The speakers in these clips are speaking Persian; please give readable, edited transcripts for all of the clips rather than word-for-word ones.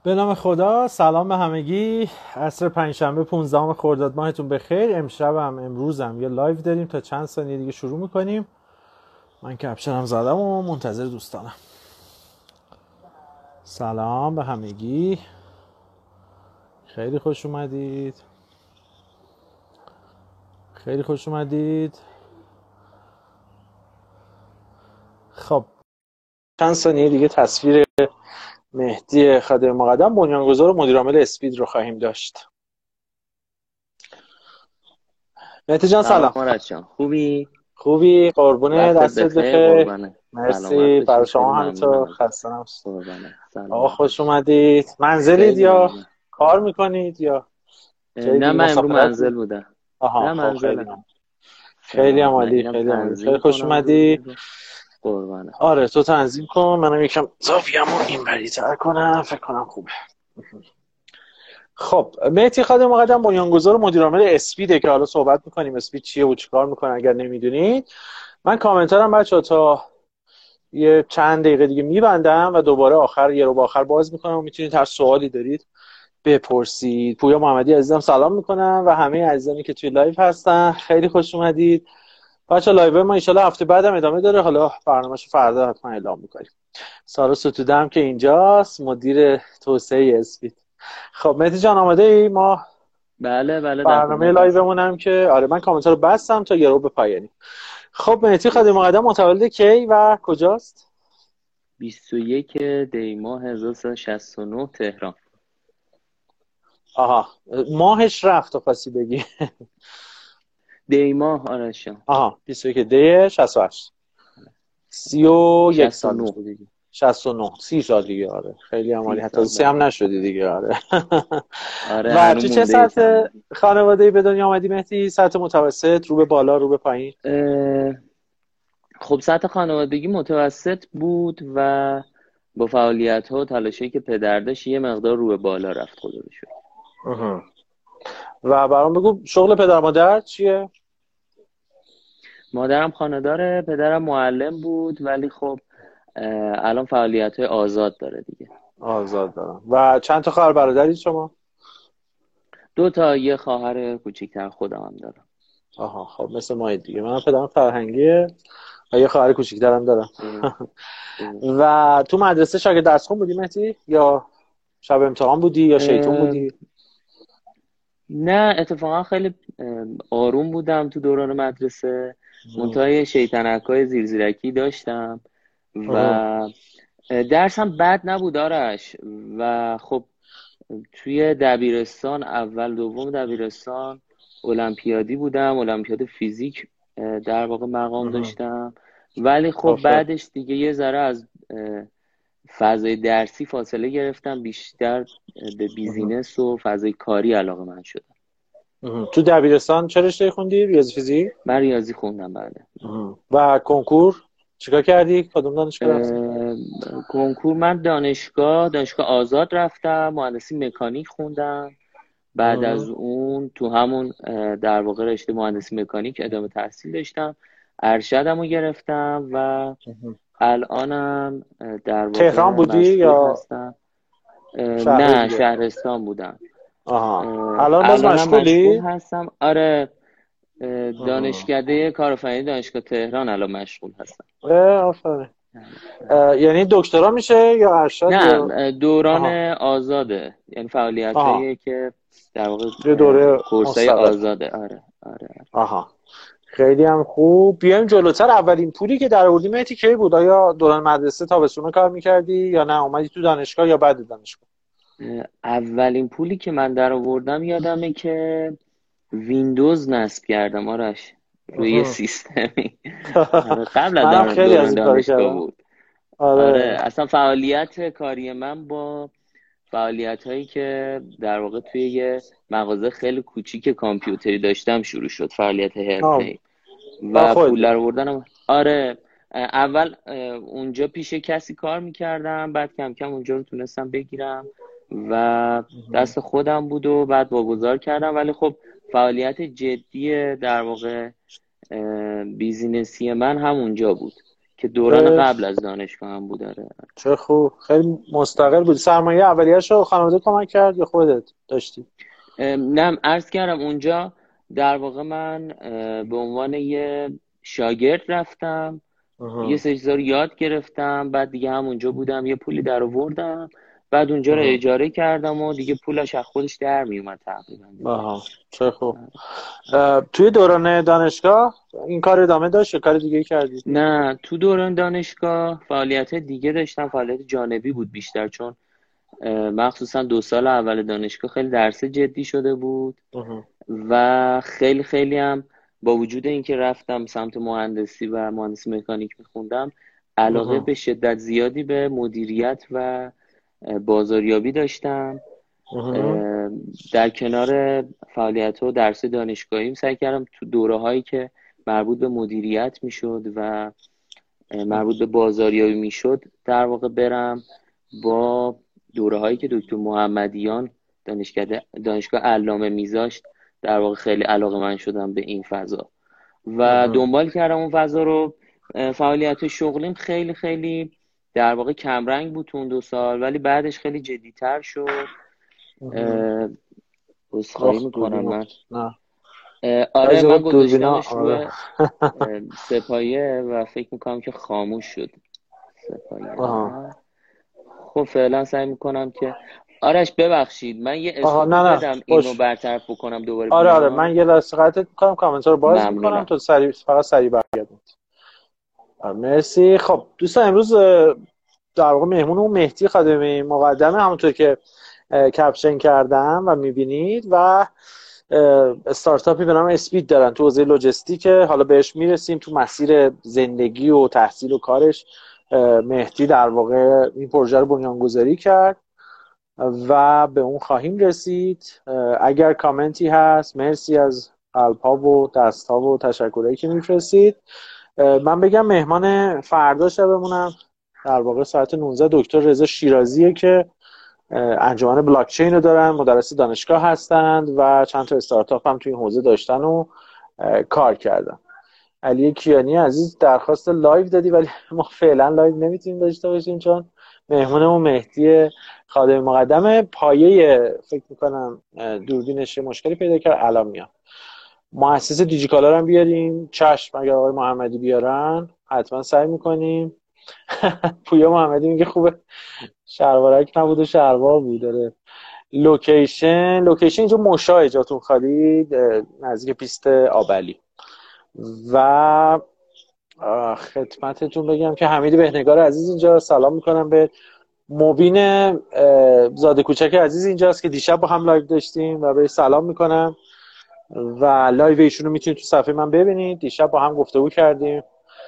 به نام خدا. سلام به همگی. عصر پنجشنبه 15 خرداد ماهتون بخیر. امروزم یه لایو داریم تا چند ثانیه دیگه شروع میکنیم. من کپشنم زدم و منتظر دوستانم. سلام به همگی، خیلی خوش اومدید. خیلی خوش اومدید. خب چند ثانیه دیگه تصویر مهدی خادم مقدم بنیانگذار و مدیرعامل اسپید رو خواهیم داشت. مهدی جان سلام. مراد جان خوبی؟ قربونه، دستت بخیر. مرسی، برای شما همینطور. خسته نباشید. آقا خوش اومدید. منزلید یا کار میکنید یا جای نه، دیگه من امروز مسافرت؟ منزل بودم. آها، نه منزلم. خیلی عالی، خیلی عالی. خیلی خوش اومدی. قربانه. آره تو تنظیم کن، منم یکم زاویه‌مو اینوری تر کنم، فکر کنم خوبه. خب مهدی خادم مقدم بنیانگذار و مدیرعامل اسپیده که حالا صحبت میکنیم اسپید چیه و چیکار میکنه اگر نمیدونید. من کامنتارم بچه‌ها تا یه چند دقیقه دیگه میبندم و دوباره یه رو با آخر باز میکنم و میتونید هر سوالی دارید بپرسید. پویا محمدی عزیزم سلام میکنم و همه عزیزانی که توی لایو هستن خیلی خوش اومدید. بچه‌ها لایو ما ان شاءالله هفته بعدم ادامه داره، حالا برنامه‌شو فردا حتما اعلام میکنیم. سارا ستودم که اینجاست، مدیر توسعه اسپید. خب مهدی جان آماده ای؟ ما بله برنامه لایومون هم که آره من کامنت رو بستم تا یه رو به پایانی. خب مهدی خادم مقدم متولد کی و کجاست؟ 21 دی ماه 1369 تهران. آها، ماهش رفت تو خاصی بگی. دی ماه آرشان. آها 21 دی 68. 31 سال 69. دیگه. 69 30 سال دیگه. آره خیلی عالی، حتی 30 هم نشدی دیگه. آره. آره و تو چه سطح چند خانواده‌ای به دنیا آمدی مهدی؟ سطح متوسط، رو به بالا، رو به پایین؟ خب سطح خانوادگی متوسط بود و با فعالیت ها و تلاشی که پدر داشت یه مقدار رو به بالا رفت خدا رو شکر. و برام بگو شغل پدر مادر چیه؟ مادرم خانه‌داره، پدرم معلم بود، ولی خب الان فعالیت های آزاد داره دیگه. آزاد دارم. و چند تا خواهر برادری شما؟ 2 تا، یه خواهر کوچیک‌تر خودم هم دارم. آها خب مثل ما دیگه. من پدرم فرهنگیه و یه خواهر کوچیک‌ترم دارم. و تو مدرسه شاگرد درس خون بودی مهدی یا شب امتحان بودی یا شیطون بودی؟ نه اتفاقا خیلی آروم بودم تو دوران مدرسه. منتهای شیطنت‌های زیرزیرکی داشتم و درسم بد نبود آرش. و خب توی دبیرستان، اول دوم دبیرستان المپیادی بودم، المپیاد فیزیک در واقع مقام داشتم. ولی خب بعدش دیگه یه ذره از فضای درسی فاصله گرفتم، بیشتر به بیزینس و فضای کاری علاقه‌مند شدم. تو دبیرستان چه رشته خوندی؟ ریاضی فیزیک؟ من ریاضی خوندم بله. و کنکور چیکار کردی؟ کدوم دانشگاه رفتی؟ کنکور من دانشگاه آزاد رفتم، مهندسی مکانیک خوندم. بعد از اون تو همون در واقع رشته مهندسی مکانیک ادامه تحصیل داشتم، ارشدمو گرفتم و الانم در واقع تهران بودی مشغول یا هستم. شهر نه دیگه؟ شهرستان بودم. الان باز الانم مشغول مشغولی؟ هستم. آره دانشکده کارآفرینی دانشگاه تهران الان مشغول هستم. آفرین. یعنی دکترا میشه یا ارشد یا نه دوران آزاده، یعنی فعالیت‌هایی که در واقع دوره کورسای مستقل. آزاده. آره. آها خیلی هم خوب. بیایم جلوتر. اولین پولی که در آوردی مهدی کی بود؟ آیا دوران مدرسه تابستون کار میکردی یا نه اومدی تو دانشگاه یا بعد دانشگاه؟ اولین پولی که من در آوردم یادمه که ویندوز نصب کردم آرش روی یه سیستمی. قبل از منم خیلی از دوران این کارو دانشگاه کردم. بود. آره اصلا فعالیت کاری من با فعالیت هایی که در واقع توی یه مغازه خیلی کوچیک کامپیوتری داشتم شروع شد، فعالیت حرفه‌ای و پول در آوردنم. آره اول اونجا پیش کسی کار میکردم، بعد کم کم اونجا رو تونستم بگیرم و دست خودم بود و بعد واگذار کردم. ولی خب فعالیت جدی در واقع بیزینسی من هم اونجا بود. که دوران قبل از دانشگاه هم بود. داره چه خوب، خیلی مستقل بود. سرمایه اولیه‌شو خانواده کمک کرد یا خودت داشتی؟ نه، عرض کردم اونجا در واقع من به عنوان یه شاگرد رفتم، یه سه چیزا رو یاد گرفتم، بعد دیگه همونجا بودم، یه پولی در آوردم، بعد اونجا رو اجاره کردم و دیگه پولش از خودش در میومد تقریبا. آها، چه خوب. توی دوران دانشگاه این کار ادامه داشت یا کار دیگه کردی؟ نه، تو دوران دانشگاه فعالیت دیگه داشتم، فعالیت جانبی بود بیشتر، چون مخصوصا 2 سال اول دانشگاه خیلی درس جدی شده بود و خیلی خیلی هم با وجود اینکه رفتم سمت مهندسی و مهندسی مکانیک میخوندم، علاقه به شدت زیادی به مدیریت و بازاریابی داشتم. در کنار فعالیت و درس دانشگاهیم سعی کردم تو دوره هایی که مربوط به مدیریت میشد و مربوط به بازاریابی میشد در واقع برم. با دوره هایی که دکتر محمدیان دانشگاه علامه میذاشت در واقع خیلی علاقه من شدم به این فضا و دنبال کردم اون فضا رو. فعالیت شغلیم خیلی خیلی در واقع کمرنگ بود تو اون 2 سال، ولی بعدش خیلی جدی‌تر شد. عذرخواهی میکنم من. آره، من گذاشتمش روی سپایه و فکر میکنم که خاموش شد سپایه. خب فعلا سعی میکنم که آرش ببخشید من یه اسم بدم اینو برطرف بکنم دوباره. آره من یه لحظه قطعت میکنم، کامنت رو باز میکنم تو فقط سریع برگردید. مرسی. خب دوستان، امروز در واقع مهمون مهدی خادمی مقدمه، همونطور که کپشن کردم و میبینید، و استارتاپی به نام اسپید دارن تو حوزه لوجستیک. حالا بهش میرسیم. تو مسیر زندگی و تحصیل و کارش مهدی در واقع این پروژه رو بنیانگذاری کرد و به اون خواهیم رسید. اگر کامنتی هست مرسی از قلب‌ها و دست‌ها و تشکرایی که میفرستید. من بگم مهمان فردا شبمونم در واقع ساعت 19 دکتر رضا شیرازیه که انجمن بلاک چین رو دارن، مدرس دانشگاه هستند و چند تا استارتاپ هم توی این حوزه داشتن و کار کردن. علی کیانی عزیز درخواست لایو دادی، ولی ما فعلا لایو نمیتونیم داشته باشیم چون مهمونمون مهدی خادمی مقدمه. پایه فکر میکنم دوربینش مشکلی پیدا کرد، الان میاد. مؤسس دیجیکالا رو هم بیاریم، چشم اگر آقای محمدی بیارن حتما سعی میکنیم. پویا محمدی میگه خوبه شلوارک نبود و شلوار بود. داره لوکیشن اینجا مشاه جاتون خالی نزدیک پیست آبلی. و خدمتتون بگم که حمید بهنگار عزیز اینجا سلام میکنم به مبین زاده کوچک عزیز اینجاست که دیشب با هم لایو داشتیم و به سلام میکنم و لایو ایشون رو میتونید تو صفحه من ببینید. دیشب با هم گفتگو کردیم.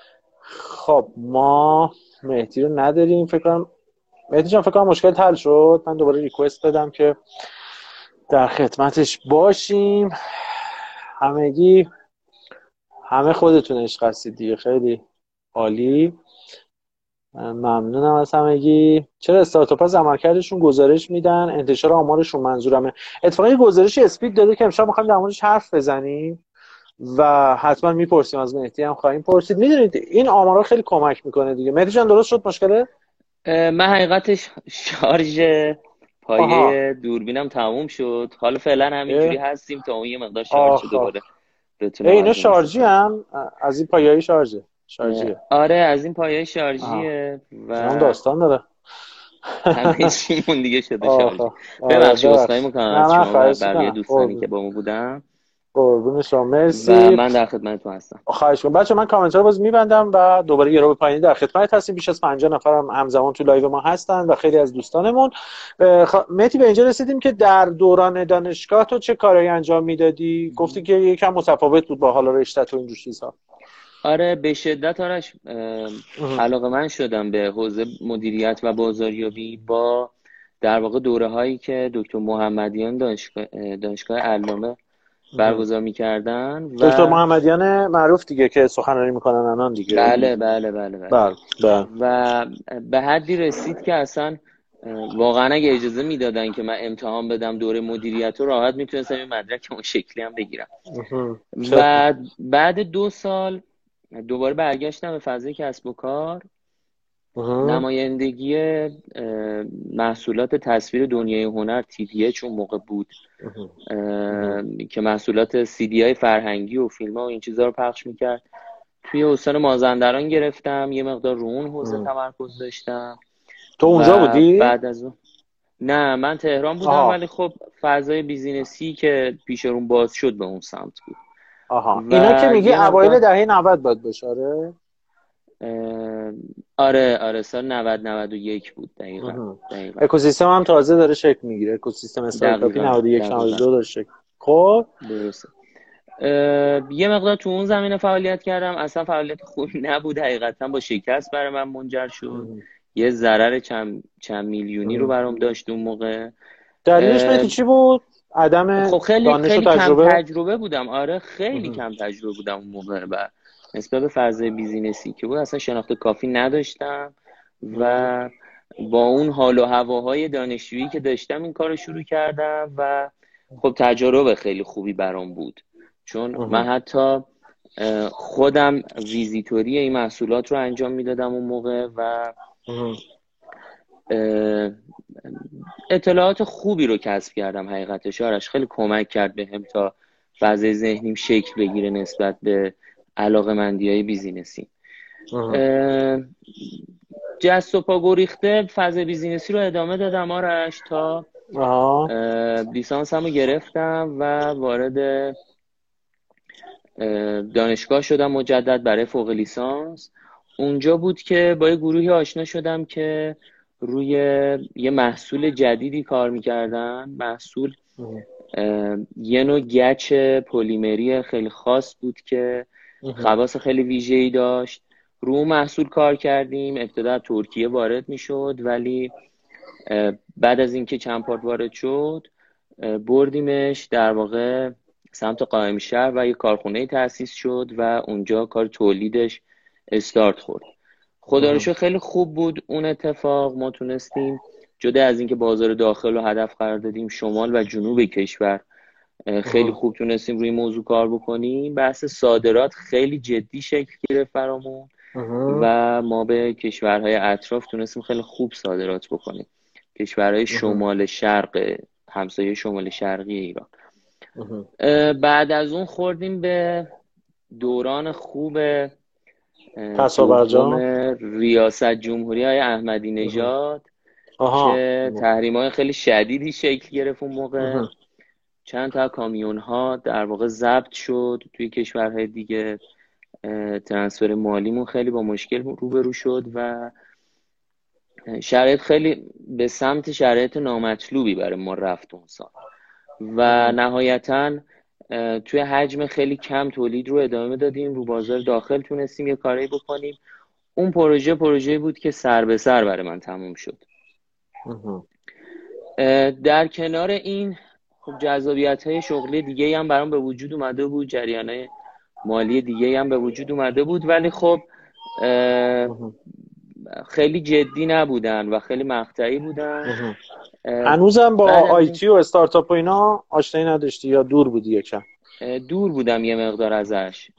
خب ما مهدی رو نداریم فکر کنم. مهدی جان فکر کنم مشکل حل شد. من دوباره ریکوست بدم که در خدمتش باشیم. همه خودتون عشق هستید دیگه. خیلی عالی، ممنونم از همگی. چرا استارتاپ‌ها از عملکردشون گزارش میدن؟ انتشار آمارشون منظورمه. اتفاقا گزارش اسپید داده که امشب می‌خوایم در موردش حرف بزنیم و حتما میپرسیم از مهدی، هم خواهیم پرسید. میدونید این آمارا خیلی کمک میکنه دیگه. مهدی جان درست شد مشکله؟ من حقیقتش شارژ پایه دوربینم تموم شد. حالا فعلا همینجوری هستیم تا اون یه مقدار شارژ دوباره بتونه. اینا شارژی هم از این پایه‌ای شارژیه. آره از این پایه‌ای شارژیه و هم داستان داره. همه چیمون دیگه شده شارژ. ببخشید عذرخواهی می‌کنم از شما و بقیه دوستانی که با ما بودن. قربون شما، مرسی. و من در خدمتتون هستم. خواهش می‌کنم بچه‌ها. من کامنت‌ها رو باز می‌بندم و دوباره یه رو به پایینی در خدمت هستیم. بیش از 50 نفر هم همزمان تو لایو ما هستن و خیلی از دوستانمون. مهدی به اینجا رسیدیم که در دوران دانشگاه تو چه کارایی انجام میدادی؟ گفتی که یکم متفاوت بود با حالا رشته‌ت و این جور چیزها. آره به شدت آرش علاقه‌مند شدم به حوزه مدیریت و بازاریابی با در واقع دوره‌هایی که دکتر محمدیان دانشگاه علامه برگزار می‌کردن و دکتر محمدیان معروف دیگه که سخنرانی می‌کنن الان دیگه. بله. و به حدی رسید که اصلا واقعا اگه اجازه میدادن که من امتحان بدم دوره مدیریت رو راحت میتونستم این مدرک اون شکلی هم بگیرم. و بعد 2 سال دوباره برگشتم به فضای کسب و کار. نمایندگی محصولات تصویر دنیای هنر TDH اون موقع بود که محصولات CD های فرهنگی و فیلم ها و این چیزا رو پخش میکرد. توی استان مازندران گرفتم، یه مقدار رو اون حوزه تمرکز داشتم. تو اونجا بودی؟ بعد از اون نه، من تهران بودم. ولی خب فضای بیزینسی که پیش روم باز شد به اون سمت بود. اینا که میگی اوایل دهه 90 باید باشه؟ آره سال 91 بود دقیقاً. اکوسیستم هم تازه داره شکل میگیره، اکوسیستم استارتاپی 92 داره شکل. خب درسته. یه مقدار تو اون زمینه فعالیت کردم، اصلا فعالیت خوبی نبود حقیقتا، با شکست برای من منجر شد. یه ضرر چند میلیونی رو برام داشت اون موقع. دلیلش مهدی چی بود؟ عدم خب دانش و خیلی کم تجربه؟ تجربه بودم. آره خیلی کم تجربه بودم اون موقع و نسبت به فضای بیزینسی که بود اصلا شناخت کافی نداشتم و با اون حال و هواهای دانشجویی که داشتم این کار رو شروع کردم و خب تجربه خیلی خوبی برام بود، چون من حتی خودم ویزیتوری این محصولات رو انجام میدادم اون موقع و اطلاعات خوبی رو کسب کردم. حقیقتش آرش خیلی کمک کرد بهم تا فضای ذهنیم شکل بگیره نسبت به علاقه‌مندی‌های بیزینسی. جست و پا گریخته فضای بیزینسی رو ادامه دادم آرش تا لیسانسم رو گرفتم و وارد دانشگاه شدم مجدد برای فوق لیسانس. اونجا بود که با یه گروهی آشنا شدم که روی یه محصول جدیدی کار میکردن. محصول یه نوع گچ پلیمری خیلی خاص بود که خواص خیلی ویژه‌ای داشت. رو اون محصول کار کردیم. ابتدا ترکیه وارد میشد ولی بعد از اینکه چند پارت وارد شد بردیمش در واقع سمت قائمشهر و یه کارخونه تأسیس شد و اونجا کار تولیدش استارت خورد. خدا رو شکر خیلی خوب بود اون اتفاق. ما تونستیم جدا از اینکه بازار داخل رو هدف قرار دادیم، شمال و جنوب کشور خیلی خوب تونستیم روی موضوع کار بکنیم. بحث صادرات خیلی جدی شکل گرفت برامون و ما به کشورهای اطراف تونستیم خیلی خوب صادرات بکنیم، کشورهای شمال شرق، همسایه شمال شرقی ایران. بعد از اون خوردیم به دوران خوب دوم ریاست جمهوری های احمدی نژاد که تحریم‌های خیلی شدیدی شکل گرفت اون موقع. چند تا کامیون ها در واقع ضبط شد توی کشورهای دیگه. ترانسفر مالیمون خیلی با مشکل روبرو شد و شرایط خیلی به سمت شرایط نامطلوبی برای ما رفت اون سال و نهایتاً توی حجم خیلی کم تولید رو ادامه دادیم. رو بازار داخل تونستیم یه کاری بکنیم. اون پروژه بود که سر به سر برای من تموم شد. در کنار این خب جذابیت‌های شغلی دیگه هم برام به وجود اومده بود، جریان‌های مالی دیگه هم به وجود اومده بود، ولی خب خیلی جدی نبودن و خیلی مقطعی بودن. هنوزم با آیتی و استارتاپ و اینا آشنایی نداشتی یا دور بودی یکم؟ دور بودم یه مقدار ازش.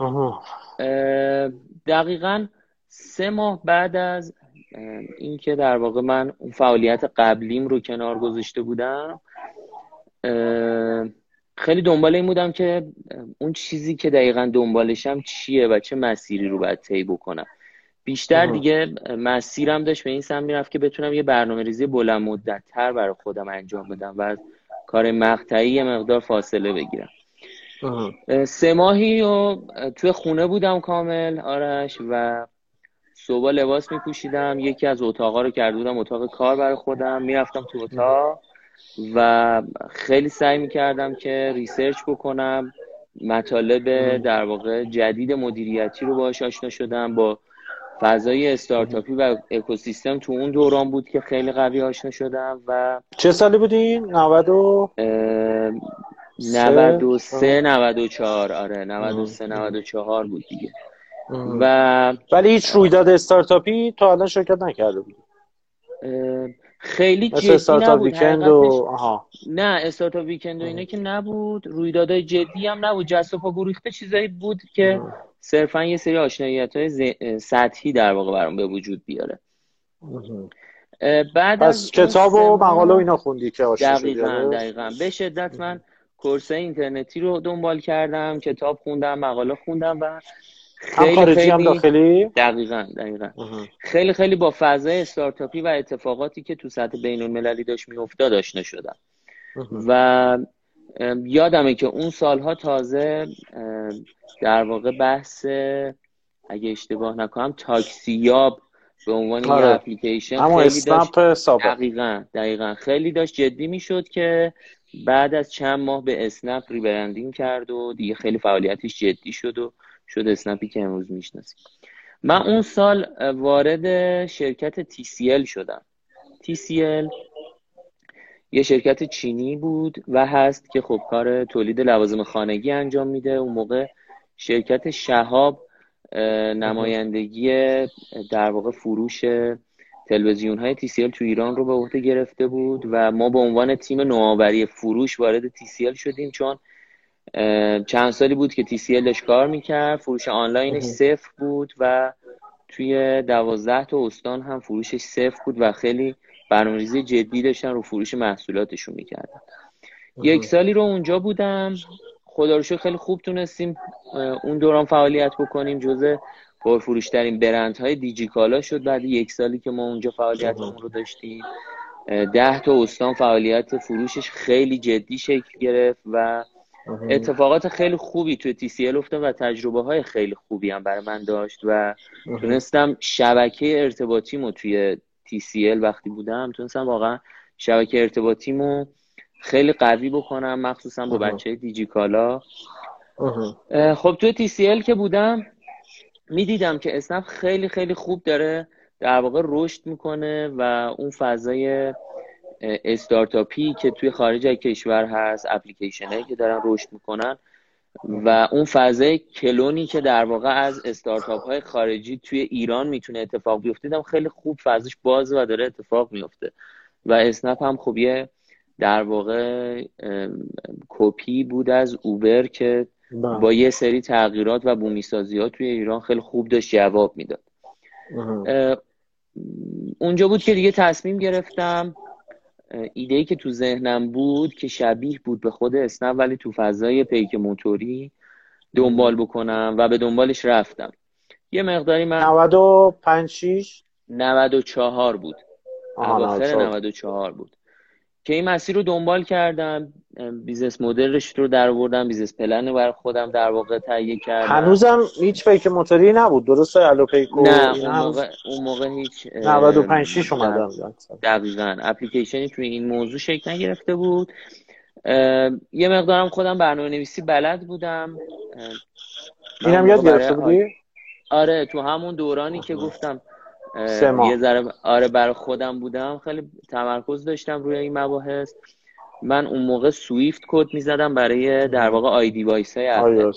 دقیقاً 3 ماه بعد از اینکه در واقع من اون فعالیت قبلیم رو کنار گذاشته بودم، خیلی دنبال این بودم که اون چیزی که دقیقاً دنبالشم چیه و چه مسیری رو باید طی بکنم. بیشتر دیگه مسیرم داشت به این سمت میرفت که بتونم یه برنامه‌ریزی بلند مدت‌تر برای خودم انجام بدم و از کار مقطعی یه مقدار فاصله بگیرم. 3 ماهی و توی خونه بودم کامل آرش و صبح لباس میپوشیدم. یکی از اتاقا رو کرده بودم اتاق کار برای خودم. میرفتم تو اتاق و خیلی سعی میکردم که ریسرچ بکنم، مطالب در واقع جدید مدیریتی رو باهاش آشنا شدم. با فضای استارتاپی و اکوسیستم تو اون دوران بود که خیلی قوی آشنا شدم. و چه سالی بودین؟ 93 94. آره 93 94 بود دیگه. ولی هیچ رویداد استارتاپی تا الان شرکت نکرده بود؟ خیلی جدی نبود نه استارتاپ ویکند و اینه که نبود. رویدادهای جدی هم نبود. جست و پا گریخته چیزایی بود که صرفا یه سری آشناییت‌های سطحی در واقع برام به وجود بیاره. بعد پس از کتاب و مقاله و اینا خوندی که آشنا شدی؟ دقیقاً به شدت من کورس‌های اینترنتی رو دنبال کردم، کتاب خوندم، مقاله خوندم و هم خارجی هم داخلی. دقیقاً خیلی خیلی با فضای استارتاپی و اتفاقاتی که تو سطح بین‌المللی داشت میافتاد آشنا شدم. و یادمه که اون سالها تازه در واقع بحث، اگه اشتباه نکنم، تاکسیاب به عنوان یه اپلیکیشن خیلی داشت دقیقاً خیلی داشت جدی میشد که بعد از چند ماه به اسنپ ریبرندینگ کرد و دیگه خیلی فعالیتش جدی شد و شد اسنپی که امروز میشناسیم. من اون سال وارد شرکت TCL شدم. TCL یه شرکت چینی بود و هست که خب کار تولید لوازم خانگی انجام میده. اون موقع شرکت شهاب نمایندگی در واقع فروش تلویزیون های TCL تو ایران رو به عهده گرفته بود و ما به عنوان تیم نوآوری فروش وارد TCL شدیم، چون چند سالی بود که TCL داشت کار میکرد، فروش آنلاینش صفر بود و توی 12 تا استان هم فروشش صفر بود و خیلی برنامه‌ریزی جدی داشتن رو فروش محصولاتشون میکردن. یک سالی رو اونجا بودم، خدا رو شکر خیلی خوب تونستیم اون دوران فعالیت بکنیم، جزء پرفروش‌ترین برندهای دیجیکالا شد. بعد یک سالی که ما اونجا فعالیتمون رو داشتیم 10 تا استان فعالیت فروشش خیلی جدی شکل گرفت و اتفاقات خیلی خوبی توی TCL افتاد و تجربه های خیلی خوبی هم برای من داشت و تونستم شبکه ارتباطیمو توی TCL وقتی بودم تونستم واقعا شبکه ارتباطیمو خیلی قوی بکنم، مخصوصا با بچه دیجیکالا. خب توی TCL که بودم میدیدم که اسنپ خیلی خیلی خوب داره در واقع رشد میکنه و اون فضای استارتاپی که توی خارج از کشور هست، اپلیکیشنایی که دارن رشد میکنن و اون فضای کلونی که در واقع از استارتاپ های خارجی توی ایران میتونه اتفاق بیفته، دیدم خیلی خوب فضاش باز و داره اتفاق میفته و اسنپ هم خب یه در واقع کپی بود از اوبر که با یه سری تغییرات و بومی‌سازی‌ها توی ایران خیلی خوب داشت جواب میداد. اونجا بود که دیگه تصمیم گرفتم ایده‌ای که تو ذهنم بود که شبیه بود به خود اسنپ ولی تو فضای پیک موتوری دنبال بکنم و به دنبالش رفتم. یه مقداری من 94 بود، اواخر 94 بود که این مسیر رو دنبال کردم، بیزنس مدلش رو در آوردم، بیزنس پلن برای خودم در واقع تهیه کردم. هنوزم هیچ پیک موتوری نبود درسته؟ الو پیکو نه اون موقع هیچ 95 6 اومدن. دقیقاً اپلیکیشنی توی این موضوع شکل نگرفته بود. یه مقدارم خودم برنامه‌نویسی بلد بودم. اینم یاد گرفته بودی؟ آره تو همون دورانی که گفتم یه ذره برای خودم بودم خیلی تمرکز داشتم روی این مباحث. من اون موقع سویفت کد میزدم برای در واقع آی دیوایس های اپل.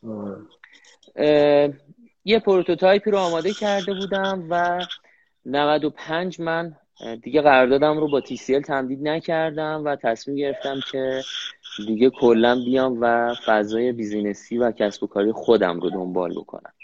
یه پروتوتایپی رو آماده کرده بودم و 95 من دیگه قراردادم رو با TCL تمدید نکردم و تصمیم گرفتم که دیگه کلا بیام و فضای بیزینسی و کسب و کاری خودم رو دنبال بکنم.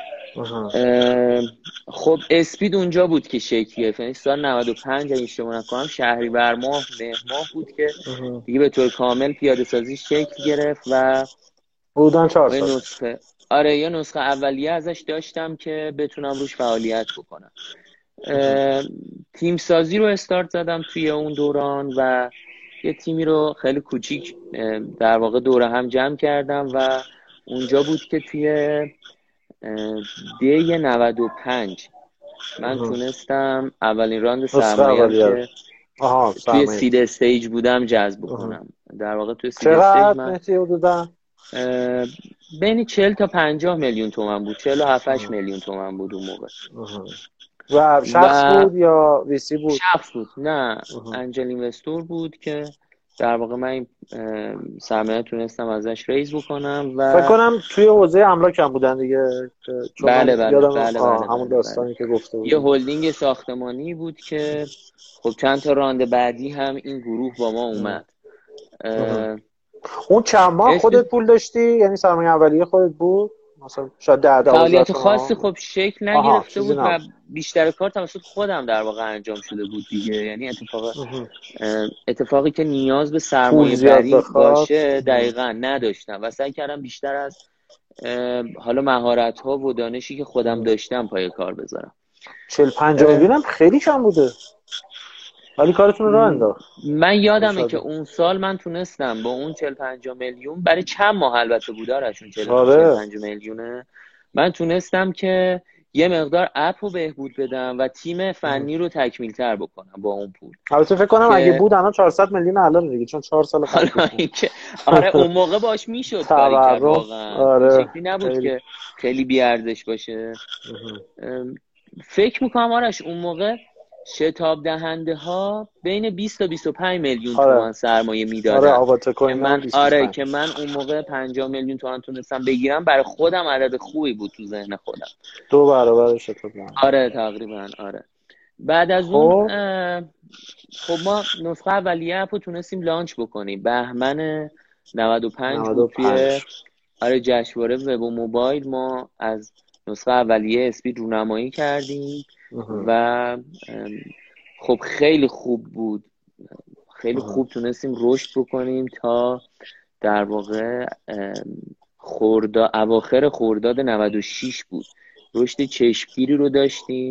خب اسپید اونجا بود که شکل گرفت، یعنی سال 95 اگه اشتباه نکنم شهریور ماه مهر ماه بود که دیگه به طور کامل پیاده سازی شکل گرفت و بودن 4 سال. یه نسخه اولیه ازش داشتم که بتونم روش فعالیت بکنم. تیم سازی رو استارت زدم توی اون دوران و یه تیمی رو خیلی کوچیک در واقع دوره هم جمع کردم و اونجا بود که توی دی 95 من تونستم اولین راند سرمایه که توی سید استیج بودم جذب کنم. در واقع توی سید استیج من بین 40 تا 50 میلیون تومان بود، 47 میلیون تومان بود اون موقع. و شخص بود یا ویسی بود؟ شخص بود، نه انجل اینوستور بود که در واقع من این سرمایه تونستم ازش ریز بکنم و فکر کنم توی حوزه املاک هم بودن دیگه. بله همون داستانی که گفته بود. یه هلدینگ ساختمانی بود که خب چند تا راند بعدی هم این گروه با ما اومد. اون چند ماه خودت پول داشتی؟ یعنی سرمایه اولیه خودت بود؟ مثلا شاید 10-12 فعالیت تومن. خاصی خب شکل آها نگرفته چیزی بود و نبود. بیشتر کار توسط خودم در واقع انجام شده بود دیگه. یعنی مهم. اتفاقی که نیاز به پول سرمایه زیاد بری بخواد. باشه دقیقا نداشتم و سعی کردم بیشتر از حالا مهارت ها و دانشی که خودم داشتم پای کار بذارم. 40-50 میلیون هم خیلی کم بوده، ولی کارتون رو راه انداخت. من یادمه که ماشاءالله. اون سال من تونستم با اون 40-50 میلیون برای چند ماه، البته بودارشون 40 آره 50 میلیونه، من تونستم که یه مقدار اپ رو بهبود بدم و تیم فنی رو تکمیل تر بکنم با اون پول. البته فکر کنم اگه که بود الان 400 میلیون الان دیگه، چون 4 سال حالا قبلش بود. اینکه آره اون موقع باش میشد کاری کرد تورم. واقعا، این آره شکلی نبود خیلی. که خیلی بی‌ارزش باشه. فکر میکنم آرش اون موقع شتاب دهنده ها بین 20 تا 25 میلیون آره تومان سرمایه آره میدادن آواتا که کوین هم من آره 20-25. که من اون موقع 50 میلیون تومان تونستم بگیرم. برای خودم عدد خوبی بود تو ذهن خودم. 2 برابر شتاب دهنده. آره تقریبا آره. بعد از اون خب خب ما نسخه اولیه اپ رو تونستیم لانچ بکنیم. بهمن 95 بود 95. توی آره جشنواره وب و موبایل ما از نسخه اولیه اسپید رونمایی کردیم و خب خیلی خوب بود، خیلی خوب تونستیم رشد بکنیم تا در واقع اواخر خرداد 96 بود. رشد چشمگیری رو داشتیم.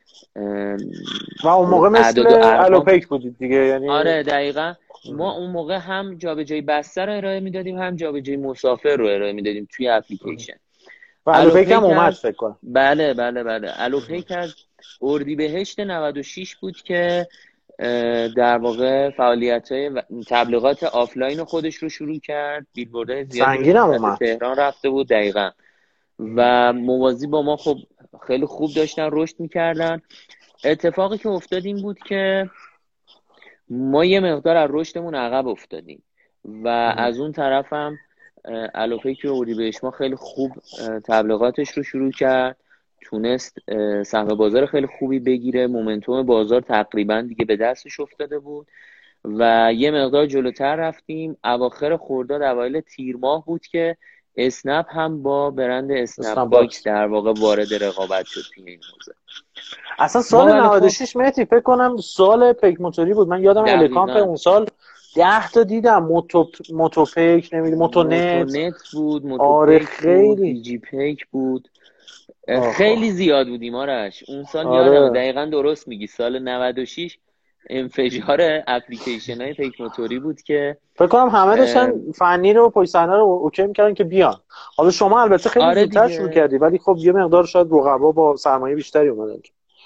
و اون موقع مثل اعداد و ارقام الوپیک بودید دیگه یعنی. آره دقیقا. ما اون موقع هم جابجایی بسته رو ارائه میدادیم، هم جابجایی مسافر رو ارائه میدادیم توی اپلیکیشن. و الوپیک هم الوپیک اومد از فکر کنم. بله الوپیک از اردیبهشت 96 بود که در واقع فعالیت‌های تبلیغات آفلاین خودش رو شروع کرد. بیلبوردهای زیادی رو سنگین هم نسبت به اومد. تهران رفته بود دقیقا و موازی با ما خب خیلی خوب داشتن رشد میکردن. اتفاقی که افتاد این بود که ما یه مقدار از رشدمون عقب افتادیم و از اون طرف هم الوپیک و اردیبهشت ما خیلی خوب تبلیغاتش رو شروع کرد، تونست سهم بازار خیلی خوبی بگیره، مومنتوم بازار تقریبا دیگه به دستش افتاده بود و یه مقدار جلوتر رفتیم. اواخر خرداد اوایل تیر ماه بود که اسنپ هم با برند اسنپ اسنپ باکس باکس. در واقع وارد رقابت شد توی این حوزه. اصلا ما سال ولی خب 96 مهدی فکر کنم سال پیک موتوری بود. من یادم الکامپ دقیقاً اون سال 10 تا دیدم. موتوپیک نمیدونم موتونت. موتونت بود، آره موتوپیک بود، خیلی. دیجی پیک بود، آخ. خیلی زیاد بودیم آرش. اون سال یادمه آره دقیقاً، درست میگی، سال 96 انفجار اپلیکیشن های پیک موتوری بود که فکر کنم همه داشتن فنی رو پشت صحنه رو اوکی میکردن که بیان. حالا شما البته خیلی آره زودتر شروع دیگه کردی، ولی خب یه مقدار شاید رقبا با سرمایه بیشتری اومدن.